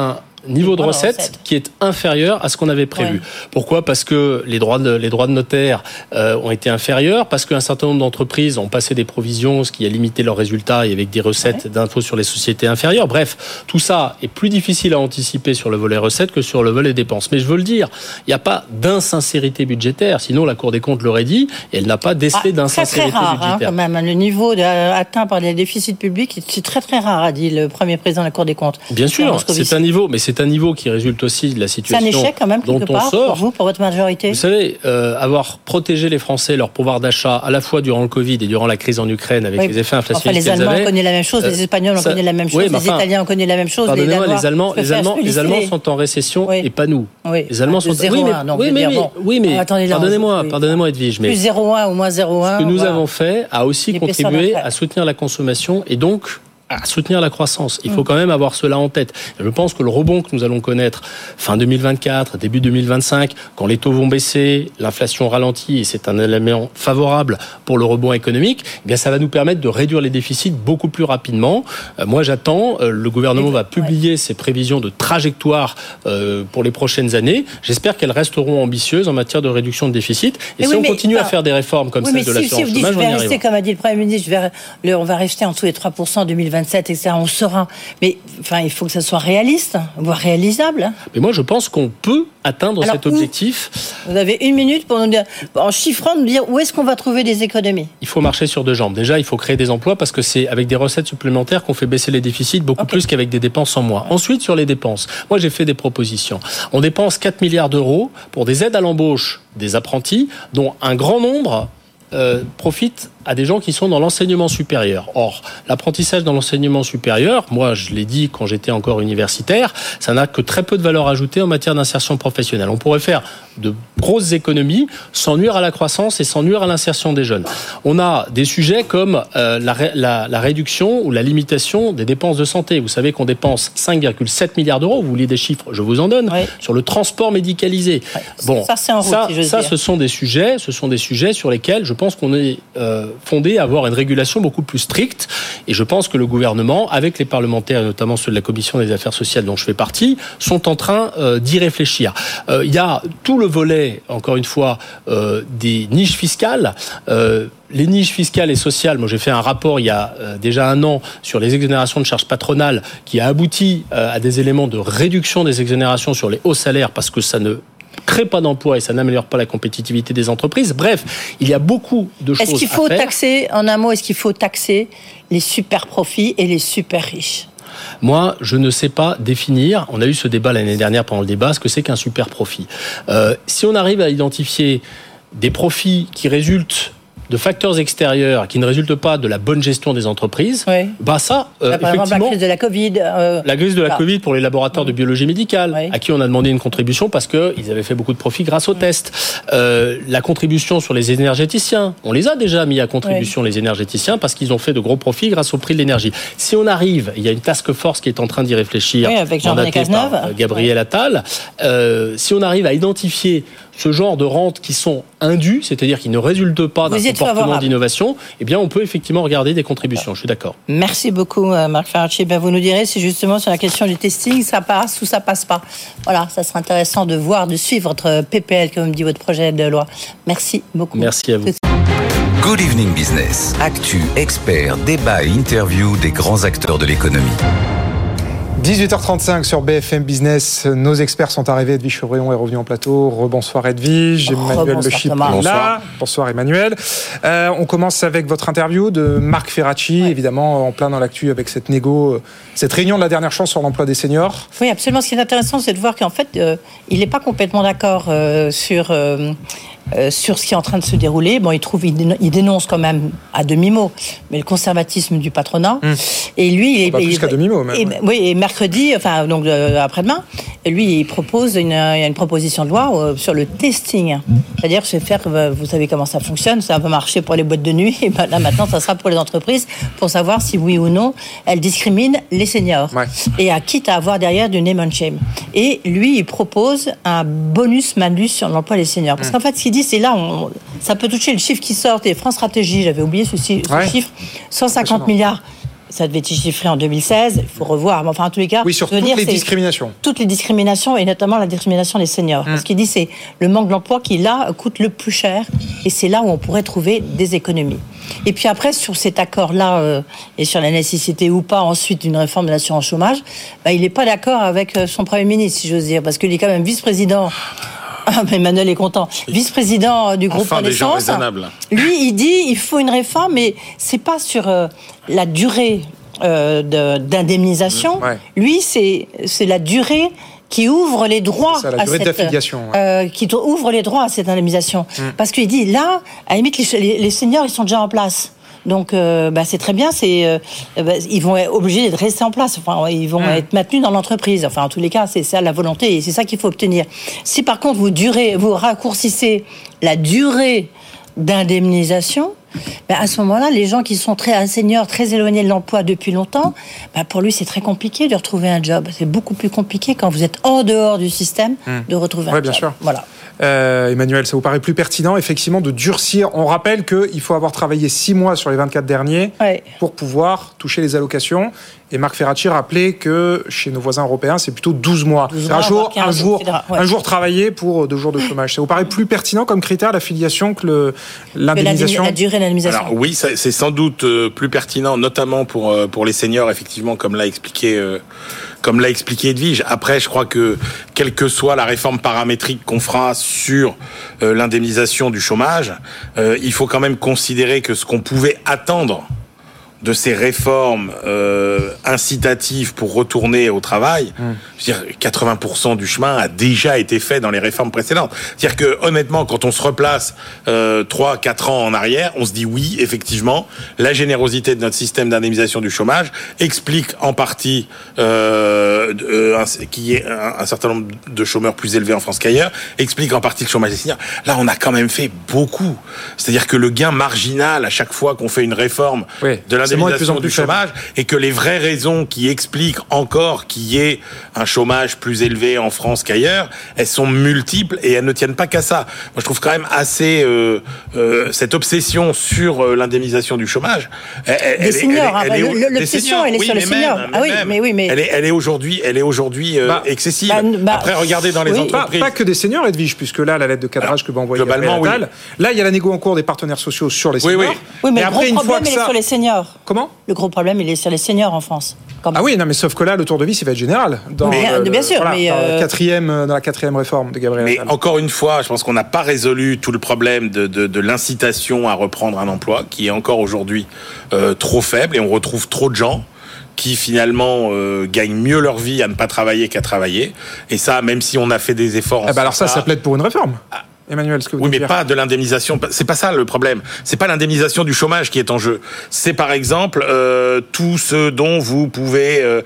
niveau de recettes recette. qui est inférieur à ce qu'on avait prévu. Ouais. Pourquoi ? Parce que les droits de, les droits de notaire euh, ont été inférieurs, parce qu'un certain nombre d'entreprises ont passé des provisions, ce qui a limité leurs résultats, et avec des recettes ouais. d'impôts sur les sociétés inférieures. Bref, tout ça est plus difficile à anticiper sur le volet recettes que sur le volet dépenses. Mais je veux le dire, il n'y a pas d'insincérité budgétaire, sinon la Cour des comptes l'aurait dit, et elle n'a pas décelé ah, d'insincérité très, très rare, budgétaire. Hein, quand même, le niveau de, atteint par les déficits publics, c'est très très rare, a dit le premier président de la Cour des comptes. Bien sûr, c'est un niveau, mais c'est un niveau qui résulte aussi de la situation. C'est un échec quand même quelque dont part on sort. pour vous, pour votre majorité. Vous savez, euh, avoir protégé les Français, leur pouvoir d'achat, à la fois durant le Covid et durant la crise en Ukraine, avec oui. les effets inflationnistes enfin, les Allemands avaient, ont connu la même chose, euh, les Espagnols ont connu la même chose, oui, les enfin, Italiens ont connu la même chose, les Danois. Les Allemands, les Allemands, les Allemands sont en récession oui. et pas nous. Oui. Les Allemands ah, sont. zéro, oui, mais, non, oui, mais, bon. oui, mais attendez, pardonnez-moi, oui. pardonnez-moi, Edwige, mais plus zéro virgule un ou moins zéro virgule un. Ce que nous voilà. avons fait a aussi contribué à soutenir la consommation et donc à soutenir la croissance. Il faut quand même avoir cela en tête. Je pense que le rebond que nous allons connaître fin deux mille vingt-quatre, début deux mille vingt-cinq, quand les taux vont baisser, l'inflation ralentit et c'est un élément favorable pour le rebond économique, eh bien ça va nous permettre de réduire les déficits beaucoup plus rapidement. Euh, moi j'attends, euh, le gouvernement va publier ouais. ses prévisions de trajectoire euh, pour les prochaines années. J'espère qu'elles resteront ambitieuses en matière de réduction de déficit. Et, et si oui, on continue bah, à faire des réformes comme oui, celle de si, l'assurance si vous chômage, dites, je vais rester, comme a dit le Premier ministre, je vais, le, on va rester en dessous des trois pour cent en deux mille vingt-sept, et cetera. On sera. Mais enfin, il faut que ça soit réaliste, voire réalisable. Mais moi, je pense qu'on peut atteindre Alors, cet objectif. Où, vous avez une minute pour nous dire, en chiffrant, nous dire où est-ce qu'on va trouver des économies. Il faut marcher sur deux jambes. Déjà, il faut créer des emplois parce que c'est avec des recettes supplémentaires qu'on fait baisser les déficits beaucoup okay. plus qu'avec des dépenses en moins. Ouais. Ensuite, sur les dépenses, moi, j'ai fait des propositions. On dépense quatre milliards d'euros pour des aides à l'embauche des apprentis, dont un grand nombre euh, profitent à des gens qui sont dans l'enseignement supérieur. Or, l'apprentissage dans l'enseignement supérieur, moi je l'ai dit quand j'étais encore universitaire, ça n'a que très peu de valeur ajoutée en matière d'insertion professionnelle. On pourrait faire de grosses économies sans nuire à la croissance et sans nuire à l'insertion des jeunes. On a des sujets comme euh, la, la, la réduction ou la limitation des dépenses de santé. Vous savez qu'on dépense cinq virgule sept milliards d'euros, vous voulez des chiffres, je vous en donne, oui. sur le transport médicalisé. Oui. Bon, ça, c'est en route, ça, si ça dire. ce sont des sujets, ce sont des sujets sur lesquels je pense qu'on est euh, fondé à avoir une régulation beaucoup plus stricte. Et je pense que le gouvernement, avec les parlementaires, et notamment ceux de la Commission des affaires sociales dont je fais partie, sont en train euh, d'y réfléchir. Euh, il y a tout le volet, encore une fois, euh, des niches fiscales. Euh, Les niches fiscales et sociales, moi j'ai fait un rapport il y a euh, déjà un an sur les exonérations de charges patronales qui a abouti euh, à des éléments de réduction des exonérations sur les hauts salaires parce que ça ne crée pas d'emploi et ça n'améliore pas la compétitivité des entreprises. Bref, il y a beaucoup de choses à faire. Est-ce qu'il faut taxer, en un mot, est-ce qu'il faut taxer les super profits et les super riches ? Moi, je ne sais pas définir, on a eu ce débat l'année dernière pendant le débat, ce que c'est qu'un super profit. Euh, si on arrive à identifier des profits qui résultent de facteurs extérieurs qui ne résultent pas de la bonne gestion des entreprises, oui. bah ça, euh, par effectivement, exemple, la crise de la Covid. Euh, la crise de la ah. Covid pour les laboratoires de biologie médicale, oui. à qui on a demandé une contribution parce qu'ils avaient fait beaucoup de profits grâce aux oui. tests. Euh, la contribution sur les énergéticiens, on les a déjà mis à contribution oui. les énergéticiens parce qu'ils ont fait de gros profits grâce au prix de l'énergie. Si on arrive, il y a une task force qui est en train d'y réfléchir, oui, avec mandatée par euh, Gabriel oui. Attal. Euh, si on arrive à identifier ce genre de rentes qui sont indues, c'est-à-dire qui ne résultent pas d'un comportement d'innovation, eh bien, on peut effectivement regarder des contributions. Je suis d'accord. Merci beaucoup, Marc Ferracci. Ben, vous nous direz si justement sur la question du testing, ça passe ou ça passe pas. Voilà, ça sera intéressant de voir, de suivre votre P P L, comme dit votre projet de loi. Merci beaucoup. Merci à vous. Good Evening Business. Actu, experts, débat et interview des grands acteurs de l'économie. dix-huit heures trente-cinq sur B F M Business. Nos experts sont arrivés. Edwige Chevrillon est revenu en plateau. Rebonsoir Edwige. Emmanuel Le Chypre est là. Bonsoir Emmanuel. Euh, on commence avec votre interview de Marc Ferracci, ouais. évidemment en plein dans l'actu avec cette négo, cette réunion de la dernière chance sur l'emploi des seniors. Oui, absolument. Ce qui est intéressant, c'est de voir qu'en fait, euh, il n'est pas complètement d'accord euh, sur... Euh, Euh, sur ce qui est en train de se dérouler. Bon, il trouve, il dénonce quand même à demi-mot, mais le conservatisme du patronat. Mmh. Et lui, il, pas plus il, qu'à demi-mot, même. Et, oui, et mercredi, enfin donc euh, après-demain, et lui, il propose une, une proposition de loi euh, sur le testing. Mmh. C'est-à-dire, c'est faire, euh, vous savez comment ça fonctionne, ça a un peu marché pour les boîtes de nuit, et ben là maintenant, ça sera pour les entreprises pour savoir si oui ou non elles discriminent les seniors. Ouais. Et à quitte à avoir derrière du name and shame. Et lui, il propose un bonus-malus sur l'emploi des seniors. Parce mmh. qu'en fait, ce qu'il dit, c'est là, on, ça peut toucher le chiffre qui sort. Et France Stratégie, j'avais oublié ce, ce ouais. chiffre, cent cinquante milliards. ça devait être chiffré en deux mille seize. Il faut revoir. Mais enfin, en tous les cas, oui, sur toutes dire, les discriminations. Toutes les discriminations, et notamment la discrimination des seniors. Mmh. Ce qu'il dit, c'est le manque d'emploi qui, là, coûte le plus cher. Et c'est là où on pourrait trouver des économies. Et puis après, sur cet accord-là, euh, et sur la nécessité ou pas ensuite d'une réforme de l'assurance chômage, bah, il n'est pas d'accord avec son Premier ministre, si j'ose dire, parce qu'il est quand même vice-président. Ah, mais Emmanuel est content. Vice-président du groupe enfin, Renaissance. Lui, il dit il faut une réforme, mais c'est pas sur euh, la durée euh, de, d'indemnisation. Ouais. Lui, c'est c'est la durée qui ouvre les droits ça, la à durée cette d'affiliation, ouais. euh, qui ouvre les droits à cette indemnisation. Hum. Parce qu'il dit là, à la limite, les, les, les seniors, ils sont déjà en place. Donc, euh, bah, c'est très bien. C'est, euh, bah, ils vont être obligés de rester en place. Enfin, ils vont mmh. être maintenus dans l'entreprise. Enfin, en tous les cas, c'est ça la volonté et c'est ça qu'il faut obtenir. Si par contre vous durez, vous raccourcissez la durée d'indemnisation, bah, à ce moment-là, les gens qui sont très un senior, très éloignés de l'emploi depuis longtemps, bah, pour lui, c'est très compliqué de retrouver un job. C'est beaucoup plus compliqué quand vous êtes en dehors du système mmh. de retrouver ouais, un bien job. Sûr. Voilà. Euh, Emmanuel, ça vous paraît plus pertinent, effectivement, de durcir. On rappelle qu'il faut avoir travaillé six mois sur les vingt-quatre derniers ouais. pour pouvoir toucher les allocations. Et Marc Ferracci rappelait que chez nos voisins européens, c'est plutôt douze mois. douze mois un jour, un jour, ouais. un jour travaillé pour deux jours de chômage. Ça vous paraît plus pertinent comme critère l'affiliation que le, l'indemnisation ? La durée de l'indemnisation. Alors oui, ça, c'est sans doute plus pertinent, notamment pour pour les seniors, effectivement, comme l'a expliqué. Euh, Comme l'a expliqué Edwige. Après, je crois que, quelle que soit la réforme paramétrique qu'on fera sur euh, l'indemnisation du chômage, euh, il faut quand même considérer que ce qu'on pouvait attendre de ces réformes euh, incitatives pour retourner au travail, mmh. je veux dire, quatre-vingts pour cent du chemin a déjà été fait dans les réformes précédentes. C'est-à-dire que, honnêtement, quand on se replace euh, trois, quatre ans en arrière, on se dit oui, effectivement, la générosité de notre système d'indemnisation du chômage explique en partie euh, euh, qu'il y ait un, un certain nombre de chômeurs plus élevés en France qu'ailleurs, explique en partie le chômage des seniors. Là, on a quand même fait beaucoup. C'est-à-dire que le gain marginal à chaque fois qu'on fait une réforme oui. de l'indemnisation du chômage et que les vraies raisons qui expliquent encore qu'il y ait un chômage plus élevé en France qu'ailleurs, elles sont multiples et elles ne tiennent pas qu'à ça. Moi, je trouve quand même assez euh, euh, cette obsession sur euh, l'indemnisation du chômage. Elle, elle, des seniors, elle, elle, elle, elle, l'obsession, elle est oui, sur les seniors. Même, ah oui, même, mais oui, mais elle est, elle est aujourd'hui, elle est aujourd'hui euh, bah, excessive. Bah, bah, Après, regardez dans les oui, entreprises. Pas, pas que des seniors, Edwige, puisque là, la lettre de cadrage Alors, que va envoyer globalement, oui. Là, il y a la négo en cours des partenaires sociaux sur les seniors. Oui, oui. Oui, mais et le après, gros problème, il est sur les seniors. Comment ? Le gros problème, il est sur les seniors en France. Ah oui, non, mais sauf que là, le tour de vis, il va être général. Dans mais, le, bien sûr, voilà, mais dans, euh... la quatrième, dans la quatrième réforme de Gabriel Mais Attal. Encore une fois, je pense qu'on n'a pas résolu tout le problème de, de, de l'incitation à reprendre un emploi, qui est encore aujourd'hui euh, trop faible, et on retrouve trop de gens qui finalement euh, gagnent mieux leur vie à ne pas travailler qu'à travailler. Et ça, même si on a fait des efforts... Eh ben alors ça, ça, ça plaide pour une réforme. Ah. Emmanuel, ce que vous oui, mais dire. pas de l'indemnisation. C'est pas ça le problème. C'est pas l'indemnisation du chômage qui est en jeu. C'est par exemple euh, tout ce dont vous pouvez euh,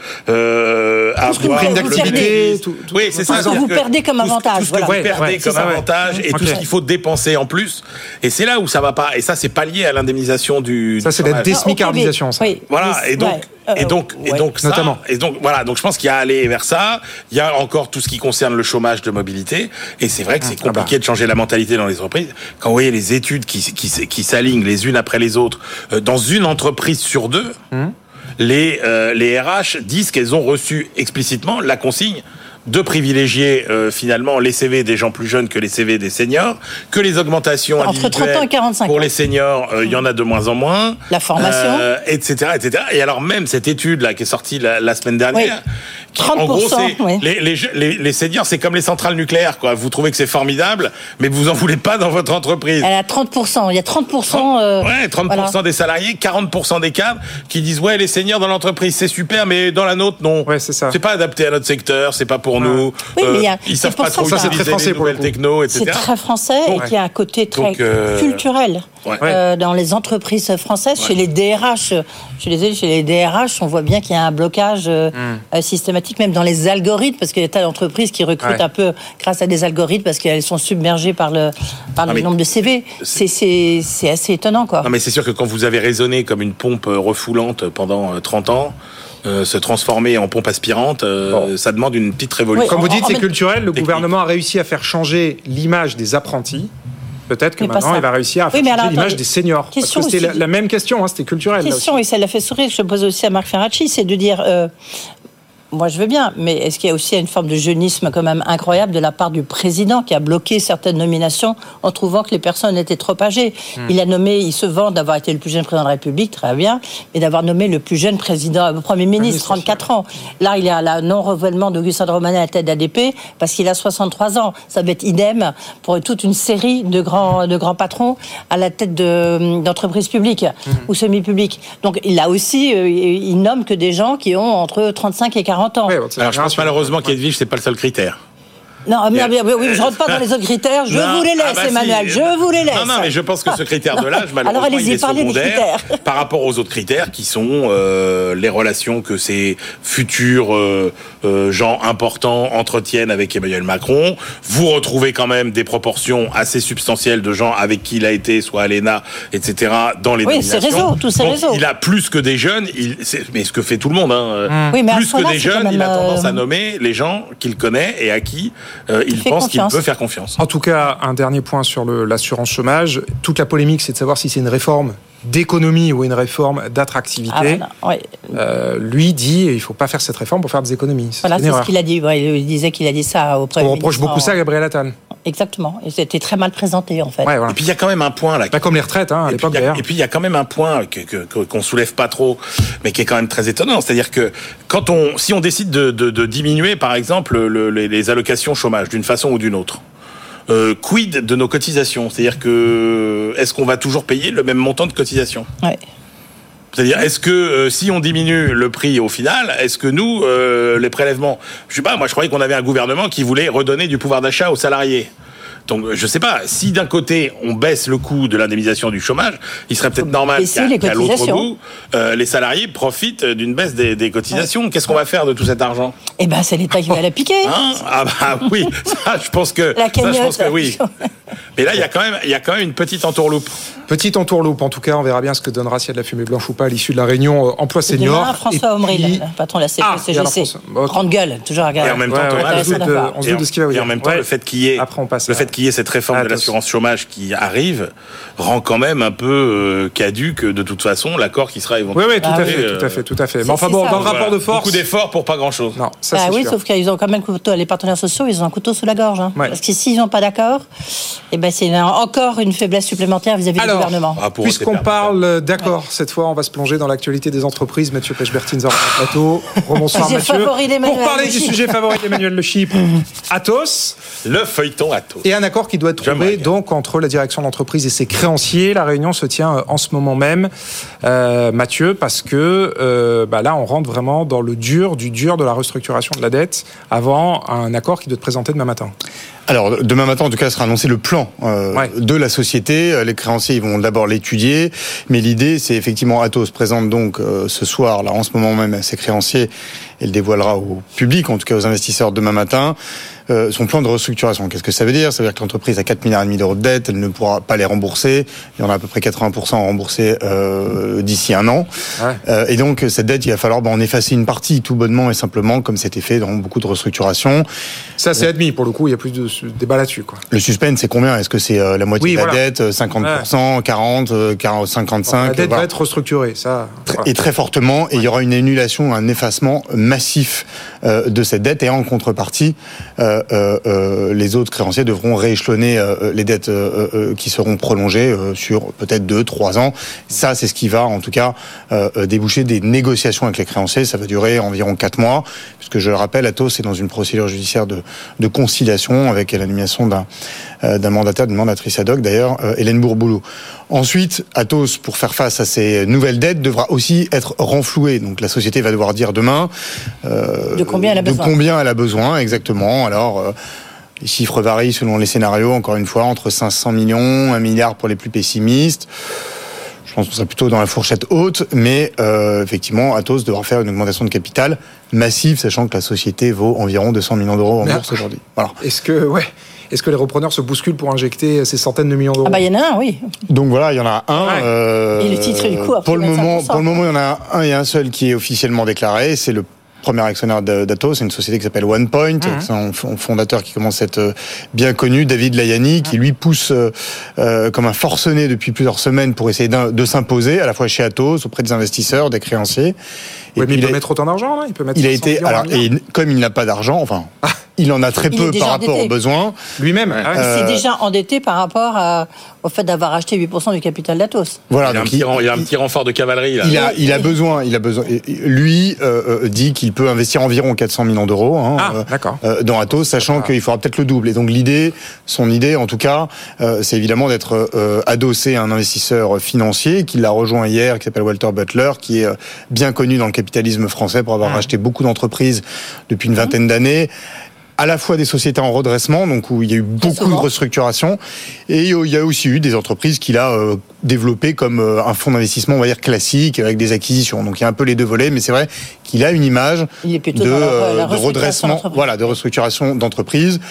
euh, avoir une d'activité. Tout, tout, oui, c'est tout ça. Ce que vous perdez comme avantage. Tout ce que voilà. vous perdez ouais, comme ça, avantage ouais. et okay. tout ce qu'il faut dépenser en plus. Et c'est là où ça va pas. Et ça, c'est pas lié à l'indemnisation du. Ça, du c'est chômage. la désmicardisation. Ça. Oui, voilà. Et donc. Ouais. Et donc, euh, et donc, ouais. ça, notamment. Et donc, voilà. Donc, je pense qu'il y a à aller vers ça. Il y a encore tout ce qui concerne le chômage de mobilité. Et c'est vrai que c'est compliqué ah bah. de changer la mentalité dans les entreprises. Quand vous voyez les études qui, qui, qui s'alignent les unes après les autres, euh, dans une entreprise sur deux, hum. les, euh, les R H disent qu'elles ont reçu explicitement la consigne de privilégier euh, finalement les C V des gens plus jeunes que les C V des seniors, que les augmentations entre trente ans et quarante-cinq pour ans. les seniors, il euh, y en a de moins en moins. La formation, euh, et cetera, et cetera. Et alors même cette étude là qui est sortie la, la semaine dernière, oui. qui, en gros c'est oui. les, les, les, les seniors, c'est comme les centrales nucléaires quoi. Vous trouvez que c'est formidable, mais vous en voulez pas dans votre entreprise. Elle a trente pour cent. Il y a trente pour cent. Euh, ouais, trente pour cent voilà. des salariés, quarante pour cent des cadres qui disent ouais les seniors dans l'entreprise c'est super, mais dans la nôtre non. Ouais, c'est ça. C'est pas adapté à notre secteur, c'est pas pour ouais. nous. Oui, euh, mais y a, ils savent pas trop ça, c'est très français les nouvelles techno, et cetera. C'est très français donc, et qu'il y a un côté très donc, euh, culturel ouais. euh, dans les entreprises françaises. Ouais. Chez les D R H, je les ai, chez les D R H, on voit bien qu'il y a un blocage euh, mm. systématique, même dans les algorithmes, parce qu'il y a des tas d'entreprises qui recrutent ouais. un peu grâce à des algorithmes parce qu'elles sont submergées par le, par ah, le nombre de C V. C'est, c'est, c'est assez étonnant, quoi. Non, mais c'est sûr que quand vous avez raisonné comme une pompe refoulante pendant trente ans, Euh, se transformer en pompe aspirante, euh, bon. ça demande une petite révolution. Oui, comme vous dites, en, en c'est fait, culturel. Le technique. gouvernement a réussi à faire changer l'image des apprentis. peut-être que mais maintenant il va réussir à faire oui, changer alors, l'image attendez, des seniors. Parce que c'était la, la même question, hein, c'était culturel. Question, et ça l'a fait sourire, je pose aussi à Marc Ferracci, c'est de dire... Euh, moi, je veux bien, mais est-ce qu'il y a aussi une forme de jeunisme quand même incroyable de la part du président qui a bloqué certaines nominations en trouvant que les personnes étaient trop âgées. Mmh. Il a nommé, il se vante d'avoir été le plus jeune président de la République, très bien, mais d'avoir nommé le plus jeune président, le Premier ministre, trente-quatre ans. Là, il y a le non-renouvellement d'Augustin de Romanet à la tête d'A D P parce qu'il a soixante-trois ans. Ça va être idem pour toute une série de grands, de grands patrons à la tête de, d'entreprises publiques mmh. ou semi-publiques. Donc, il a aussi, euh, il nomme que des gens qui ont entre trente-cinq et quarante ans. Oui, alors je pense malheureusement qu'Edwige, c'est pas le seul critère. Non, mais, mais, oui, je rentre pas dans les autres critères. Je non, vous les laisse, ah bah Emmanuel. Si. Je vous les laisse. Non, non, mais je pense que ce critère de l'âge, malheureusement, alors, il est secondaire par rapport aux autres critères qui sont euh, les relations que ces futurs euh, euh, gens importants entretiennent avec Emmanuel Macron. Vous retrouvez quand même des proportions assez substantielles de gens avec qui il a été, soit à l'E N A, et cetera, dans les oui, nominations. Oui, c'est réseau, tous ces réseaux. Il a plus que des jeunes, il, c'est, mais ce que fait tout le monde, hein, mmh. oui, mais plus que des jeunes, même, il a tendance euh... à nommer les gens qu'il connaît et à qui euh, il, il pense qu'il peut faire confiance. En tout cas, un dernier point sur le, l'assurance chômage. Toute la polémique, c'est de savoir si c'est une réforme d'économie ou une réforme d'attractivité. Ah, voilà, ouais. euh, lui dit il ne faut pas faire cette réforme pour faire des économies. C'est voilà, une c'est erreur. ce qu'il a dit. Ouais, il disait qu'il a dit ça au Premier ministre. On reproche beaucoup ça à Gabriel Attal. Exactement. Et c'était très mal présenté, en fait. Ouais, voilà. Et puis il y a quand même un point là. Pas comme les retraites, hein, à et l'époque puis, d'ailleurs. Et puis il y a quand même un point que, que, que, qu'on soulève pas trop, mais qui est quand même très étonnant. C'est-à-dire que quand on, si on décide de, de, de diminuer, par exemple, le, les, les allocations chômage d'une façon ou d'une autre. Euh, quid de nos cotisations ? C'est-à-dire que est-ce qu'on va toujours payer le même montant de cotisation ? Ouais. C'est-à-dire, est-ce que euh, si on diminue le prix au final, est-ce que nous, euh, les prélèvements, je sais pas, moi je croyais qu'on avait un gouvernement qui voulait redonner du pouvoir d'achat aux salariés. Donc, je sais pas, si d'un côté, on baisse le coût de l'indemnisation du chômage, il serait peut-être normal qu'à, qu'à l'autre bout, euh, les salariés profitent d'une baisse des, des cotisations. Ouais. Qu'est-ce qu'on va faire de tout cet argent ? Eh ben, c'est l'État qui va la piquer. Hein ? Ah bah oui, ça, je pense que, la cagnotte. ça, je pense que oui. Mais là, il y a quand même, il y a quand même une petite entourloupe. Petite entourloupe, en tout cas, on verra bien ce que donnera s'il y a de la fumée blanche ou pas à l'issue de la réunion euh, emploi senior. Demain, François Omril, puis... patron de la C G C G C. Ah, grande gueule, toujours à regarder. Et en même temps, ouais, ouais, on se doute de, on se doute de ce qu'il va vous dire. Et en même temps, ouais. le fait qu'il y ait, Après, on passe le fait qu'il y ait cette réforme ah, de l'assurance chômage qui arrive rend quand même un peu euh, caduque de toute façon l'accord qui sera éventuellement. Oui, oui, tout ah, à fait, euh, tout à fait, tout à fait. Mais enfin bon, dans le rapport de force, beaucoup d'efforts pour pas grand-chose. Non, ça ah, c'est oui, sûr. sauf qu'ils ont quand même les partenaires sociaux, ils ont un couteau sous la gorge. Hein. Ouais. Parce que s'ils n'ont pas d'accord, eh ben c'est encore une faiblesse supplémentaire vis-à-vis Alors, du gouvernement. Ah, puisqu'on parle d'accord, ouais. cette fois, on va se plonger dans l'actualité des entreprises. Mathieu Pechbertin sur le plateau. Bonsoir Mathieu. Pour parler du sujet favori d'Emmanuel Le Chypre, Atos. Le feuilleton Atos. Et un accord qui doit être trouvé donc entre la direction de l'entreprise et ses créanciers. La réunion se tient en ce moment même, euh, Mathieu, parce que euh, bah là, on rentre vraiment dans le dur du dur de la restructuration de la dette avant un accord qui doit être présenté demain matin. Alors, demain matin, en tout cas, sera annoncé le plan euh, ouais. de la société. Les créanciers, ils vont d'abord l'étudier. Mais l'idée, c'est effectivement, Atos présente donc euh, ce soir, là, en ce moment même, à ses créanciers, et le dévoilera au public, en tout cas aux investisseurs demain matin, euh, son plan de restructuration. Qu'est-ce que ça veut dire ? Ça veut dire que l'entreprise a quatre milliards et demi d'euros de dettes, elle ne pourra pas les rembourser. Il y en a à peu près quatre-vingts pour cent à rembourser euh, d'ici un an. Ouais. Euh, et donc, cette dette, il va falloir bah, en effacer une partie, tout bonnement et simplement, comme c'était fait dans beaucoup de restructurations. Ça, c'est admis, pour le coup, il y a plus de débat là-dessus, quoi. Le suspense, c'est combien ? Est-ce que c'est euh, la moitié oui, de la voilà. dette, cinquante pour cent, ouais. quarante, quarante, cinquante-cinq La dette voilà. va être restructurée, ça. Voilà. Et très fortement, et il y aura une annulation, un effacement massif euh, de cette dette, et en contrepartie, euh, euh, les autres créanciers devront rééchelonner euh, les dettes euh, euh, qui seront prolongées euh, sur peut-être deux, trois ans. Ça, c'est ce qui va, en tout cas, euh, déboucher des négociations avec les créanciers. Ça va durer environ quatre mois, puisque je le rappelle, Atos est dans une procédure judiciaire de, de conciliation avec l'animation d'un, euh, d'un mandataire, d'une mandatrice ad hoc, d'ailleurs, euh, Hélène Bourboulou. Ensuite, Atos, pour faire face à ces nouvelles dettes, devra aussi être renflouée. Donc la société va devoir dire demain euh, de combien elle a besoin. De combien elle a besoin, exactement. Alors, euh, les chiffres varient selon les scénarios, encore une fois, entre cinq cents millions, un milliard pour les plus pessimistes. Je pense qu'on sera plutôt dans la fourchette haute, mais euh, effectivement, Atos devra faire une augmentation de capital massive, sachant que la société vaut environ deux cents millions d'euros en mais bourse aujourd'hui. Voilà. Est-ce que, ouais, est-ce que les repreneurs se bousculent pour injecter ces centaines de millions d'euros ? Ah bah il y en a un, oui. Donc voilà, il y en a un. Ouais. Euh, Et le titre du coup, pour le moment, pour le moment, il y en a un et un seul qui est officiellement déclaré, c'est le premier actionnaire d'Atos, c'est une société qui s'appelle OnePoint, mmh. c'est un fondateur qui commence à être bien connu, David Layani, qui lui pousse euh, comme un forcené depuis plusieurs semaines pour essayer de s'imposer, à la fois chez Atos, auprès des investisseurs, des créanciers. Et oui, mais il, il peut a, mettre autant d'argent, là. Il peut mettre. Il a été, alors, et comme il n'a pas d'argent, enfin. Ah. Il en a très peu par rapport endetté. aux besoins. Lui-même. Ouais. Euh... Il s'est déjà endetté par rapport à, au fait d'avoir acheté huit pour cent du capital d'Atos. Voilà, il y a, donc un, petit, il, il y a un petit renfort de cavalerie là. Il a, il a besoin, il a besoin. Lui euh, dit qu'il peut investir environ quatre cents millions d'euros hein, ah, euh, d'accord. Euh, dans Atos, sachant ah. qu'il faudra peut-être le double. Et donc l'idée, son idée, en tout cas, euh, c'est évidemment d'être euh, adossé à un investisseur financier qui l'a rejoint hier, qui s'appelle Walter Butler, qui est euh, bien connu dans le capitalisme français pour avoir mmh. racheté beaucoup d'entreprises depuis une vingtaine mmh. d'années. À la fois des sociétés en redressement, donc où il y a eu beaucoup de restructuration, et il y a aussi eu des entreprises qu'il a euh, développées comme euh, un fonds d'investissement, on va dire classique, avec des acquisitions. Donc il y a un peu les deux volets, mais c'est vrai qu'il a une image de, euh, la de redressement, voilà, de restructuration d'entreprise.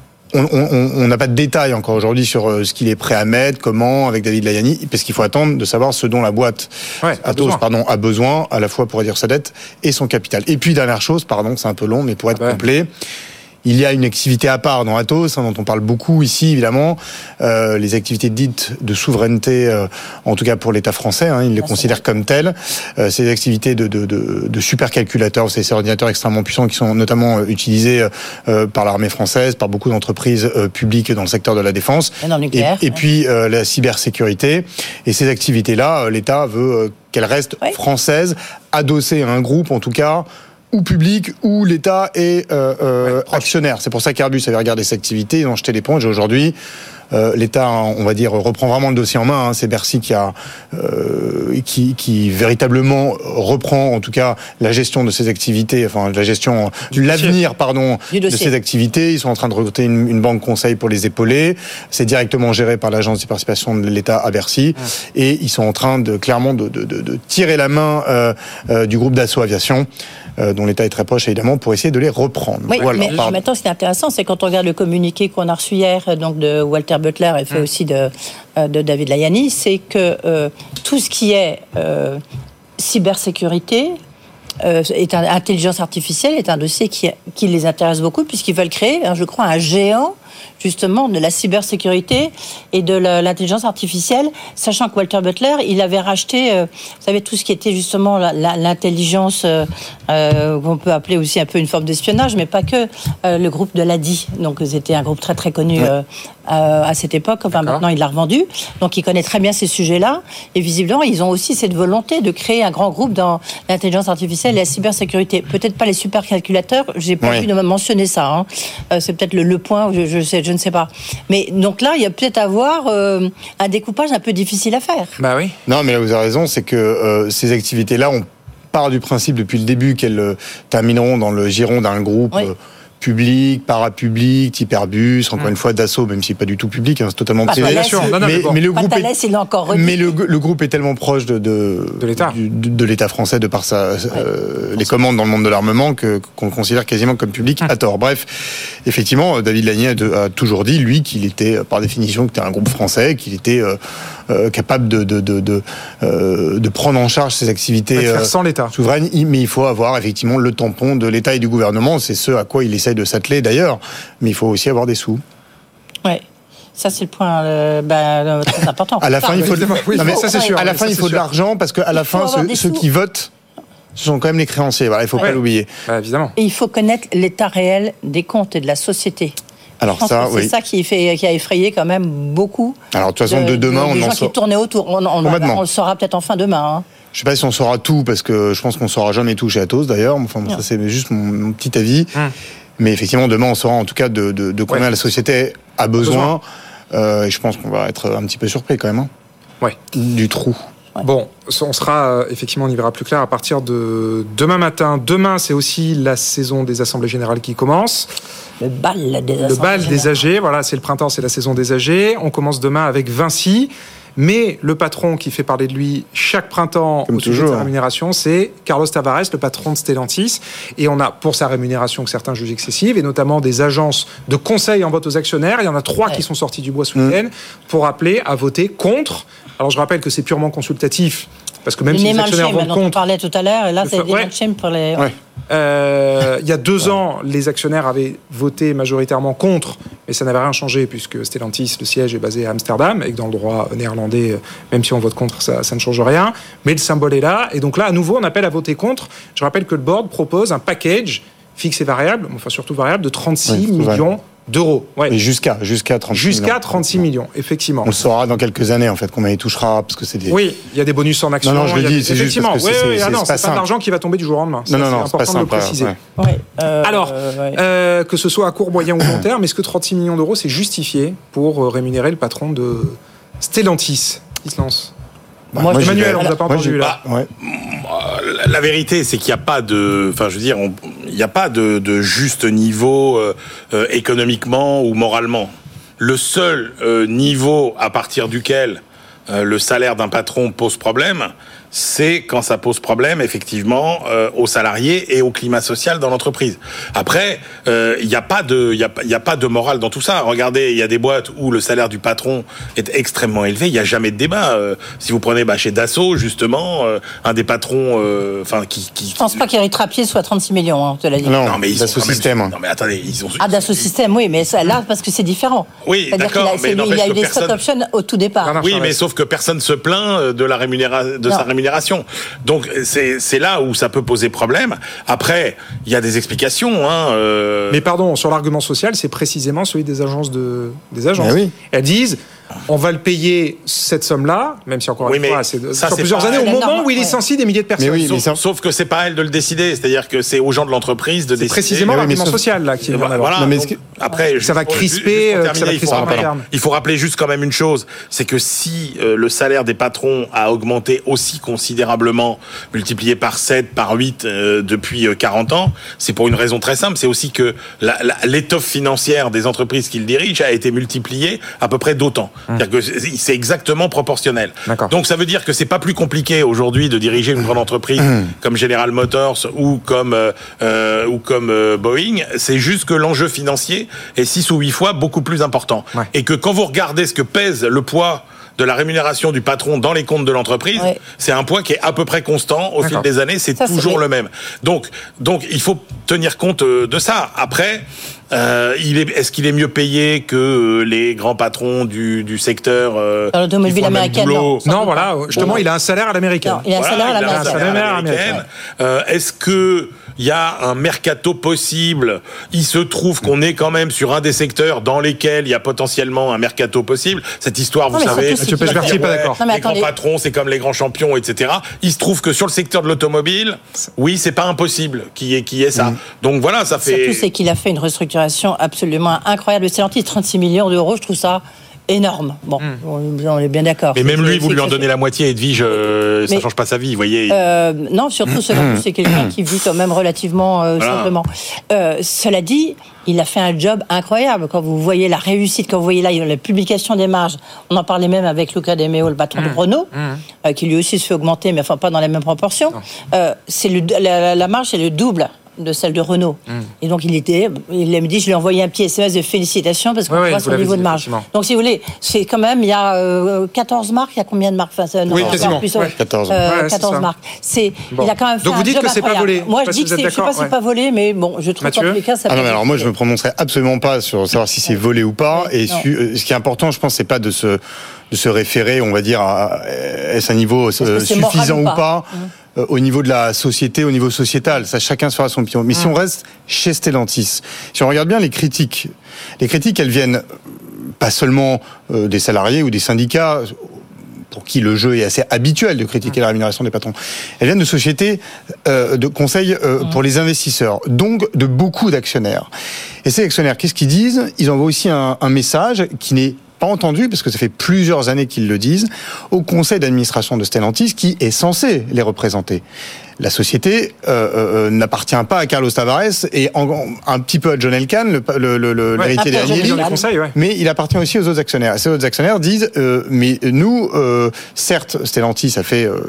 On n'a pas de détails encore aujourd'hui sur euh, ce qu'il est prêt à mettre, comment, avec David Layani, parce qu'il faut attendre de savoir ce dont la boîte ouais, Atos pardon, a besoin, à la fois pour réduire sa dette et son capital. Et puis dernière chose, pardon, c'est un peu long, mais pour être ah ben. complet. Il y a une activité à part dans Atos, hein, dont on parle beaucoup ici, évidemment, euh, les activités dites de souveraineté, euh, en tout cas pour l'État français, hein, il les considère comme telles. Euh, ces activités de, de, de, de supercalculateurs, ces ordinateurs extrêmement puissants qui sont notamment euh, utilisés euh, par l'armée française, par beaucoup d'entreprises euh, publiques dans le secteur de la défense. Et, dans le nucléaire, et, et puis euh, la cybersécurité. Et ces activités-là, euh, l'État veut euh, qu'elles restent oui. françaises, adossées à un groupe, en tout cas, ou public, ou l'État est euh, euh, ouais, actionnaire. C'est pour ça qu'Airbus avait regardé cette activité, ils ont jeté l'éponge. Aujourd'hui, euh, l'État, on va dire, reprend vraiment le dossier en main. Hein. C'est Bercy qui a, euh, qui, qui véritablement reprend, en tout cas, la gestion de ces activités, enfin la gestion, du l'avenir, pardon, de ces activités. Ils sont en train de recruter une, une banque conseil pour les épauler. C'est directement géré par l'agence de participation de l'État à Bercy, mmh. et ils sont en train de clairement de, de, de, de tirer la main euh, euh, du groupe Dassault Aviation. Euh, dont l'État est très proche évidemment, pour essayer de les reprendre. Oui, voilà, mais pardon. Maintenant, ce qui est intéressant, c'est quand on regarde le communiqué qu'on a reçu hier, donc de Walter Butler et fait mmh. aussi de, de David Layani, c'est que euh, tout ce qui est euh, cybersécurité, euh, est un, intelligence artificielle est un dossier qui, qui les intéresse beaucoup, puisqu'ils veulent créer, je crois, un géant justement de la cybersécurité et de l'intelligence artificielle, sachant que Walter Butler, il avait racheté, euh, vous savez, tout ce qui était justement la, la, l'intelligence, euh, euh, qu'on peut appeler aussi un peu une forme d'espionnage, mais pas que, euh, le groupe de l'A D I. Donc c'était un groupe très très connu euh, euh, à cette époque, enfin D'accord. maintenant il l'a revendu, donc il connaît très bien ces sujets-là, et visiblement ils ont aussi cette volonté de créer un grand groupe dans l'intelligence artificielle et la cybersécurité. Peut-être pas les supercalculateurs, j'ai pas oui. vu de mentionner ça, hein. euh, c'est peut-être le, le point, je, je sais, je ne sais pas. Mais donc là, il y a peut-être à avoir euh, un découpage un peu difficile à faire. Bah oui. Non, mais là, vous avez raison, c'est que euh, ces activités-là, on part du principe depuis le début qu'elles euh, termineront dans le giron d'un groupe oui. euh, public, parapublic, type Airbus, encore mmh. une fois Dassault, même si pas du tout public, hein, c'est totalement privé. Mais, mais, mais le groupe, Thalès, est, il encore mais le, le groupe est tellement proche de de, de l'État, du, de, de l'État français de par sa ouais. euh, les commandes dans le monde de l'armement que qu'on considère quasiment comme public mmh. à tort. Bref, effectivement, David Layani a, a toujours dit lui qu'il était par définition que c'était un groupe français, qu'il était euh, euh, capable de de de de, euh, de prendre en charge ses activités euh, sans l'État souveraines. Mais il faut avoir effectivement le tampon de l'État et du gouvernement. C'est ce à quoi il essaie de s'atteler d'ailleurs, mais il faut aussi avoir des sous. Ouais. Ça, c'est le point euh, bah, très important. À la fin, il faut, de... oui, non, mais ça, c'est sûr. À la fin, il faut de sûr. l'argent, parce qu'à la fin, ceux, ceux qui votent, ce sont quand même les créanciers. Voilà, il ne faut ouais. pas l'oublier. Bah, évidemment. Et il faut connaître l'état réel des comptes et de la société. Alors ça, c'est oui. ça qui, fait, qui a effrayé quand même beaucoup. Alors de toute façon, de, de demain, de, on en en gens qui tournaient autour. On, on, on le saura peut-être enfin demain. Hein. Je ne sais pas si on saura tout, parce que je pense qu'on ne saura jamais tout chez Atos, d'ailleurs. Enfin, bon, ça, c'est juste mon, mon petit avis. Hum. Mais effectivement, demain, on saura en tout cas de, de, de combien ouais. la société a besoin. Euh, et je pense qu'on va être un petit peu surpris quand même. Hein, ouais. Du trou. Ouais. Bon, on sera, effectivement, on y verra plus clair à partir de demain matin. Demain, c'est aussi la saison des assemblées générales qui commence. Le bal des assemblées Le bal des âgés, voilà, c'est le printemps, c'est la saison des âgés. On commence demain avec Vinci. Mais le patron qui fait parler de lui chaque printemps Comme au sujet de sa hein. rémunération, c'est Carlos Tavares, le patron de Stellantis. Et on a, pour sa rémunération que certains jugent excessive, et notamment des agences de conseil en vote aux actionnaires, il y en a trois ouais. qui sont sortis du bois ce week-end mmh. pour appeler à voter contre. Alors je rappelle que c'est purement consultatif. parce que même les si les actionnaires votent dont contre, on parlait tout à l'heure, et là c'est des ouais. shame pour les. Ouais. Euh, il y a deux ouais. ans, les actionnaires avaient voté majoritairement contre, mais ça n'avait rien changé puisque Stellantis, le siège est basé à Amsterdam et que dans le droit néerlandais, même si on vote contre, ça, ça ne change rien. Mais le symbole est là, et donc là, à nouveau, on appelle à voter contre. Je rappelle que le board propose un package fixe et variable, enfin surtout variable, de trente-six ouais, millions vrai. d'euros. Ouais. Et jusqu'à jusqu'à trente-six jusqu'à millions. trente-six millions, effectivement. On le saura dans quelques années en fait combien il touchera parce que c'est des. Oui, il y a des bonus en actions. Non, non, je le dis, des... c'est juste parce que oui, c'est, oui, c'est, ah non, c'est, c'est pas, pas de l'argent qui va tomber du jour au lendemain. Non, ça, non, non, c'est important c'est pas de le simple, préciser. ouais. Ouais, euh, Alors, euh, ouais. euh, que ce soit à court, moyen ou long terme, est-ce que trente-six millions d'euros c'est justifié pour rémunérer le patron de Stellantis qui se lance? Bah, moi, moi, Emmanuel, on ne l'a pas moi, entendu là. Bah, ouais. La vérité, c'est qu'il n'y a pas de, enfin, je veux dire, on, il n'y a pas de, de juste niveau euh, euh, économiquement ou moralement. Le seul euh, niveau à partir duquel euh, le salaire d'un patron pose problème, c'est quand ça pose problème, effectivement, euh, aux salariés et au climat social dans l'entreprise. Après, il euh, n'y a pas de, il y a, y a pas de morale dans tout ça. Regardez, il y a des boîtes où le salaire du patron est extrêmement élevé. Il n'y a jamais de débat. Euh, si vous prenez bah, chez Dassault, justement, euh, un des patrons, enfin, euh, qui, qui. Je pense pas qu'Éric Trappier soit trente-six millions. Hein, te l'as dit. Non, non mais ils Dassault sont Systèmes. Même... Non mais attendez, ils ont. Ah, Dassault Systèmes, oui, mais ça, là, parce que c'est différent. Oui, c'est-à-dire d'accord, qu'il a, mais il y a eu des personne... stock options au tout départ. Oui, mais sauf que personne se plaint de la rémunération, de non. sa rémunération. Donc c'est c'est là où ça peut poser problème. Après, il y a des explications. Hein, euh... Mais pardon, sur l'argument social, c'est précisément celui des agences de des agences. Oui. Elles disent, on va le payer cette somme-là, même si encore oui, une fois, c'est de, ça, sur c'est plusieurs années, au moment normal, où il ouais. licencie des milliers de personnes. Mais oui, sauf, mais ça... sauf que c'est pas à elle de le décider, c'est-à-dire que c'est aux gens de l'entreprise de c'est décider. Précisément oui, l'argument sauf... social là qui est voilà. voilà. Non, mais donc, après, ça va crisper. Juste, juste ça va il, faut rappeler, terme. il faut rappeler juste quand même une chose, c'est que si euh, le salaire des patrons a augmenté aussi considérablement, multiplié par sept, par huit euh, depuis euh, quarante ans, c'est pour une raison très simple, c'est aussi que la, la, l'étoffe financière des entreprises qu'ils dirigent a été multipliée à peu près d'autant. Hum. C'est-à-dire que c'est, c'est exactement proportionnel. D'accord. Donc ça veut dire que c'est pas plus compliqué aujourd'hui de diriger une grande entreprise mmh. comme General Motors ou comme euh, euh, ou comme euh, Boeing. C'est juste que l'enjeu financier est six ou huit fois beaucoup plus important. Ouais. Et que quand vous regardez ce que pèse le poids de la rémunération du patron dans les comptes de l'entreprise, ouais. c'est un poids qui est à peu près constant au D'accord. fil des années, c'est ça, toujours c'est le même. Donc, donc il faut tenir compte de ça. Après, euh, il est, est-ce qu'il est mieux payé que les grands patrons du, du secteur euh, dans l'automobile américaine? Non, non voilà, justement, bon. il a un salaire à l'américaine. Non, il a un voilà, salaire à l'américaine. l'américaine. Salaire à l'américaine. Ouais. Euh, est-ce que il y a un mercato possible? Il se trouve qu'on est quand même sur un des secteurs dans lesquels il y a potentiellement un mercato possible. Cette histoire, vous non, savez, tu peux dire, ouais, pas d'accord. Non, les attendez. grands patrons, c'est comme les grands champions, et cetera. Il se trouve que sur le secteur de l'automobile, oui, c'est pas impossible qu'il y ait, qu'il y ait ça. Mmh. Donc voilà, ça fait. Surtout, c'est qu'il a fait une restructuration absolument incroyable. Stellantis, trente-six millions d'euros, je trouve ça énorme. Bon, mmh. on est bien d'accord. Mais même c'est, lui, vous lui en donnez la moitié, Edwige, euh, ça ne change pas sa vie, vous voyez. Euh, non, surtout, Stellantis, c'est quelqu'un qui vit quand même relativement euh, voilà. simplement. Euh, cela dit, il a fait un job incroyable. Quand vous voyez la réussite, quand vous voyez là la publication des marges, on en parlait même avec Luca De Meo, le patron mmh. de Renault, mmh. euh, qui lui aussi se fait augmenter, mais enfin pas dans les mêmes proportions. Euh, c'est le, la, la marge, c'est le double de celle de Renault. Mmh. Et donc, il était, il me dit, je lui ai envoyé un petit S M S de félicitations parce qu'on ouais, voit ouais, son niveau dit, de marge. Donc, si vous voulez, c'est quand même, il y a euh, quatorze marques, il y a combien de marques? Enfin, c'est, non, oui, quasiment. Plus, ouais. quatorze. Euh, ouais, quatorze marques. C'est, bon. Il a quand même fait donc, un vous dites job que c'est incroyable. pas volé. Moi, je dis que c'est, je sais pas si c'est pas volé, mais bon, je trouve qu'en tous les cas, ça ah non, mais alors moi, je me prononcerai absolument pas sur savoir si c'est volé ou pas. Ouais, et su, ce qui est important, je pense, c'est pas de se, de se référer, on va dire, à est-ce un niveau euh, suffisant ou pas, pas mmh. euh, au niveau de la société, au niveau sociétal. Ça, chacun se fera son opinion. Mais mmh. si on reste chez Stellantis, si on regarde bien les critiques, les critiques, elles viennent pas seulement euh, des salariés ou des syndicats, pour qui le jeu est assez habituel de critiquer mmh. la rémunération des patrons. Elles viennent de sociétés euh, de conseils euh, mmh. pour les investisseurs, donc de beaucoup d'actionnaires. Et ces actionnaires, qu'est-ce qu'ils disent? Ils envoient aussi un, un message qui n'est pas entendu, parce que ça fait plusieurs années qu'ils le disent, au conseil d'administration de Stellantis, qui est censé les représenter. La société euh, euh, n'appartient pas à Carlos Tavares et en, un petit peu à John Elkann, le, le, le, le, ouais, l'héritier d'Agnelli, ouais. mais il appartient aussi aux autres actionnaires. Et ces autres actionnaires disent, euh, mais nous, euh, certes, Stellantis, ça fait euh,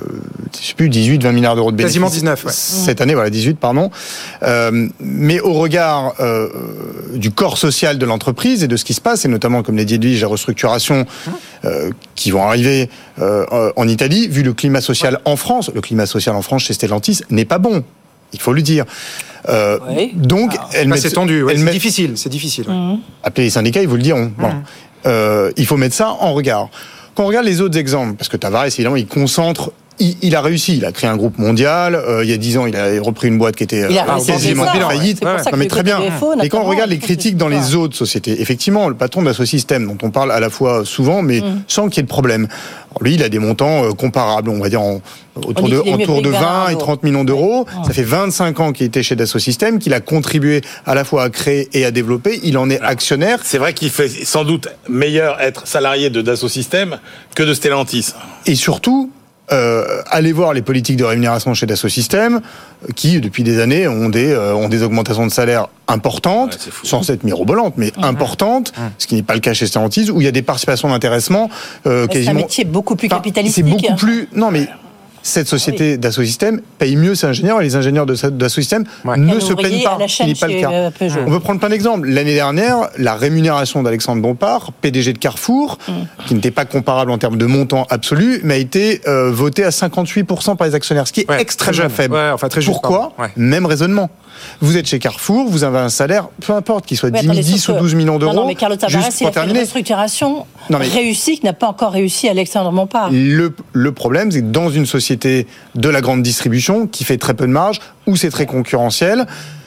je sais plus, dix-huit, vingt milliards d'euros de bénéfices. Quasiment dix-neuf, ouais. Cette année, voilà, dix-huit, pardon. Euh, mais au regard euh, du corps social de l'entreprise et de ce qui se passe, et notamment, comme l'a dit Edwige, la restructuration euh, qui vont arriver euh, en Italie, vu le climat social en France, le climat social en France chez Stellantis n'est pas bon. Il faut le dire. Euh, oui. Donc, ah, elle bah, met, c'est tendu, ouais, elle c'est met, difficile, c'est difficile. Ouais. Mmh. Appelez les syndicats, ils vous le diront. Mmh. Bon. Euh, il faut mettre ça en regard. Quand on regarde les autres exemples, parce que Tavares, évidemment, il concentre. Il, il a réussi, il a créé un groupe mondial. Euh, il y a dix ans, il a repris une boîte qui était il a euh, quasiment faillite. Ouais, non, mais très bien. Et quand on regarde les critiques dans les autres sociétés, effectivement, le patron de Dassault-Systèmes, dont on parle à la fois souvent, mais mmh. sans qu'il y ait de problème. Alors lui, il a des montants euh, comparables, on va dire en, autour de, autour de vingt et trente millions d'euros. Ouais. Ça fait vingt-cinq ans qu'il était chez Dassault-Systèmes, qu'il a contribué à la fois à créer et à développer. Il en est Alors, actionnaire. C'est vrai qu'il fait sans doute meilleur être salarié de Dassault-Systèmes que de Stellantis. Et surtout, Euh, allez voir les politiques de rémunération chez Dassault-Systèmes, qui depuis des années ont des euh, ont des augmentations de salaire importantes, ouais, sans être mirobolantes, mais mmh. importantes, mmh. ce qui n'est pas le cas chez Stellantis, où il y a des participations d'intéressement euh, quasiment. C'est un métier beaucoup plus capitalistique. C'est beaucoup plus. Non, mais cette société oui. Dassault-Systèmes paye mieux ses ingénieurs et les ingénieurs de Dassault-Systèmes ouais. ne se plaignent pas. Ce n'est pas le cas. Peugeot. On peut prendre plein d'exemples. L'année dernière, la rémunération d'Alexandre Bompard, P D G de Carrefour, mm. qui n'était pas comparable en termes de montant absolu, mais a été euh, votée à cinquante-huit pour cent par les actionnaires, ce qui est ouais, extrêmement faible. Ouais, enfin, très Pourquoi ouais. Même raisonnement. Vous êtes chez Carrefour, vous avez un salaire, peu importe, qu'il soit oui, dix ou douze millions d'euros. Non, non, mais Carlos Tavares, il a fait une restructuration non, mais... réussie qui n'a pas encore réussi Alexandre Bompard. Le, le problème, c'est que dans une société de la grande distribution, qui fait très peu de marge, où c'est très concurrentiel,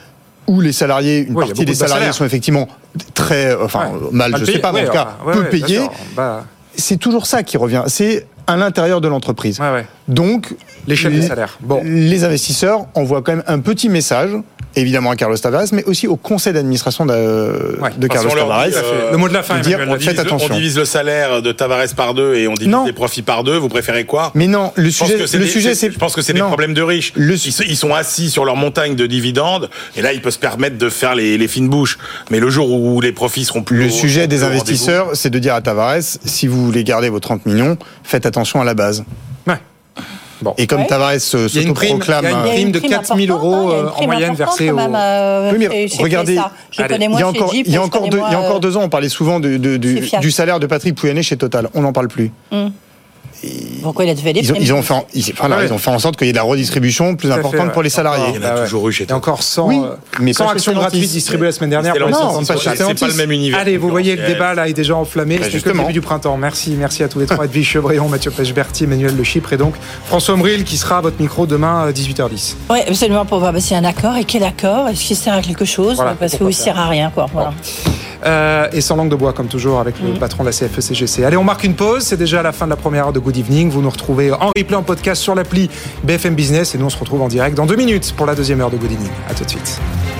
où les salariés, une oui, partie des salariés de sont effectivement très, enfin, ouais. mal, mal je ne sais pas, mais ouais, en tout cas, ouais, peu ouais, payés. Bah... C'est toujours ça qui revient. C'est à l'intérieur de l'entreprise. Ouais, ouais. Donc, l'échelle des salaires. Bon. Les investisseurs envoient quand même un petit message, évidemment à Carlos Tavares, mais aussi au conseil d'administration de, ouais. de Carlos Tavares. Dit, euh, le mot de la fin, dire, on, divise, attention. on divise le salaire de Tavares par deux et on divise non. les profits par deux. Vous préférez quoi? Mais non, le sujet, le des, sujet, c'est, je pense que c'est non. des problèmes de riches. Le... Ils, ils sont assis sur leur montagne de dividendes et là, ils peuvent se permettre de faire les, les fines bouches. Mais le jour où les profits seront plus le hauts, sujet des investisseurs, c'est de dire à Tavares, si vous voulez garder vos trente millions, faites attention à la base. Ouais. Bon. Et comme ouais. Tavares se il y a une prime, proclame, il y a une prime de quatre mille euros euh, en moyenne versée au. Euh, oui, mais chez, regardez, chez allez, il y a encore, Jeep, il y a encore deux, il y a encore deux ans, on parlait souvent de, de, de, du salaire de Patrick Pouyanné chez Total. On n'en parle plus. Mm. Pourquoi il a fait des ils ont, ils ont fait, en, ils, voilà, ouais. ils ont fait en sorte qu'il y ait de la redistribution plus importante fait, pour les salariés. Il y en a ah ouais. toujours eu chez Total. encore cent, oui, mais cent actions gratuites distribuées la semaine dernière. Pour non, non, c'est pas le même univers. Allez, vous voyez le débat là est déjà enflammé. Bah, c'est que le début du printemps. Merci, merci à tous les trois. Edwige Chevrillon, Mathieu Pechberti, Emmanuel Le Chypre et donc François Ombril qui sera à votre micro demain à dix-huit heures dix. Oui, absolument, pour voir s'il y a un accord et quel accord, est-ce qu'il sert à quelque chose, voilà, parce qu'il ne sert à rien, quoi. Voilà. Euh, et sans langue de bois, comme toujours, avec mmh. le patron de la C F E C G C. Allez, on marque une pause. C'est déjà la fin de la première heure de Good Evening. Vous nous retrouvez en replay, en podcast sur l'appli B F M Business. Et nous, on se retrouve en direct dans deux minutes pour la deuxième heure de Good Evening. À tout de suite.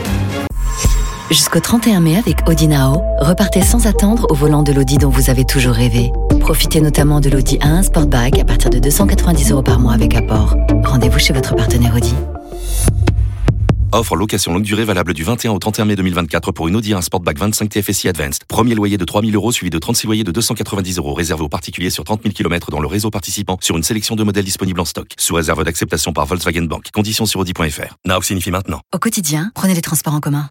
Jusqu'au trente et un mai avec Audi Nao, repartez sans attendre au volant de l'Audi dont vous avez toujours rêvé. Profitez notamment de l'Audi A un Sportback à partir de deux cent quatre-vingt-dix euros par mois avec apport. Rendez-vous chez votre partenaire Audi. Offre location longue durée valable du vingt et un au trente et un mai deux mille vingt-quatre pour une Audi A un Sportback vingt-cinq T F S I Advanced. Premier loyer de trois mille euros suivi de trente-six loyers de deux cent quatre-vingt-dix euros réservé aux particuliers sur trente mille kilomètres dans le réseau participant sur une sélection de modèles disponibles en stock. Sous réserve d'acceptation par Volkswagen Bank. Conditions sur Audi point F R. Now signifie maintenant. Au quotidien, prenez les transports en commun.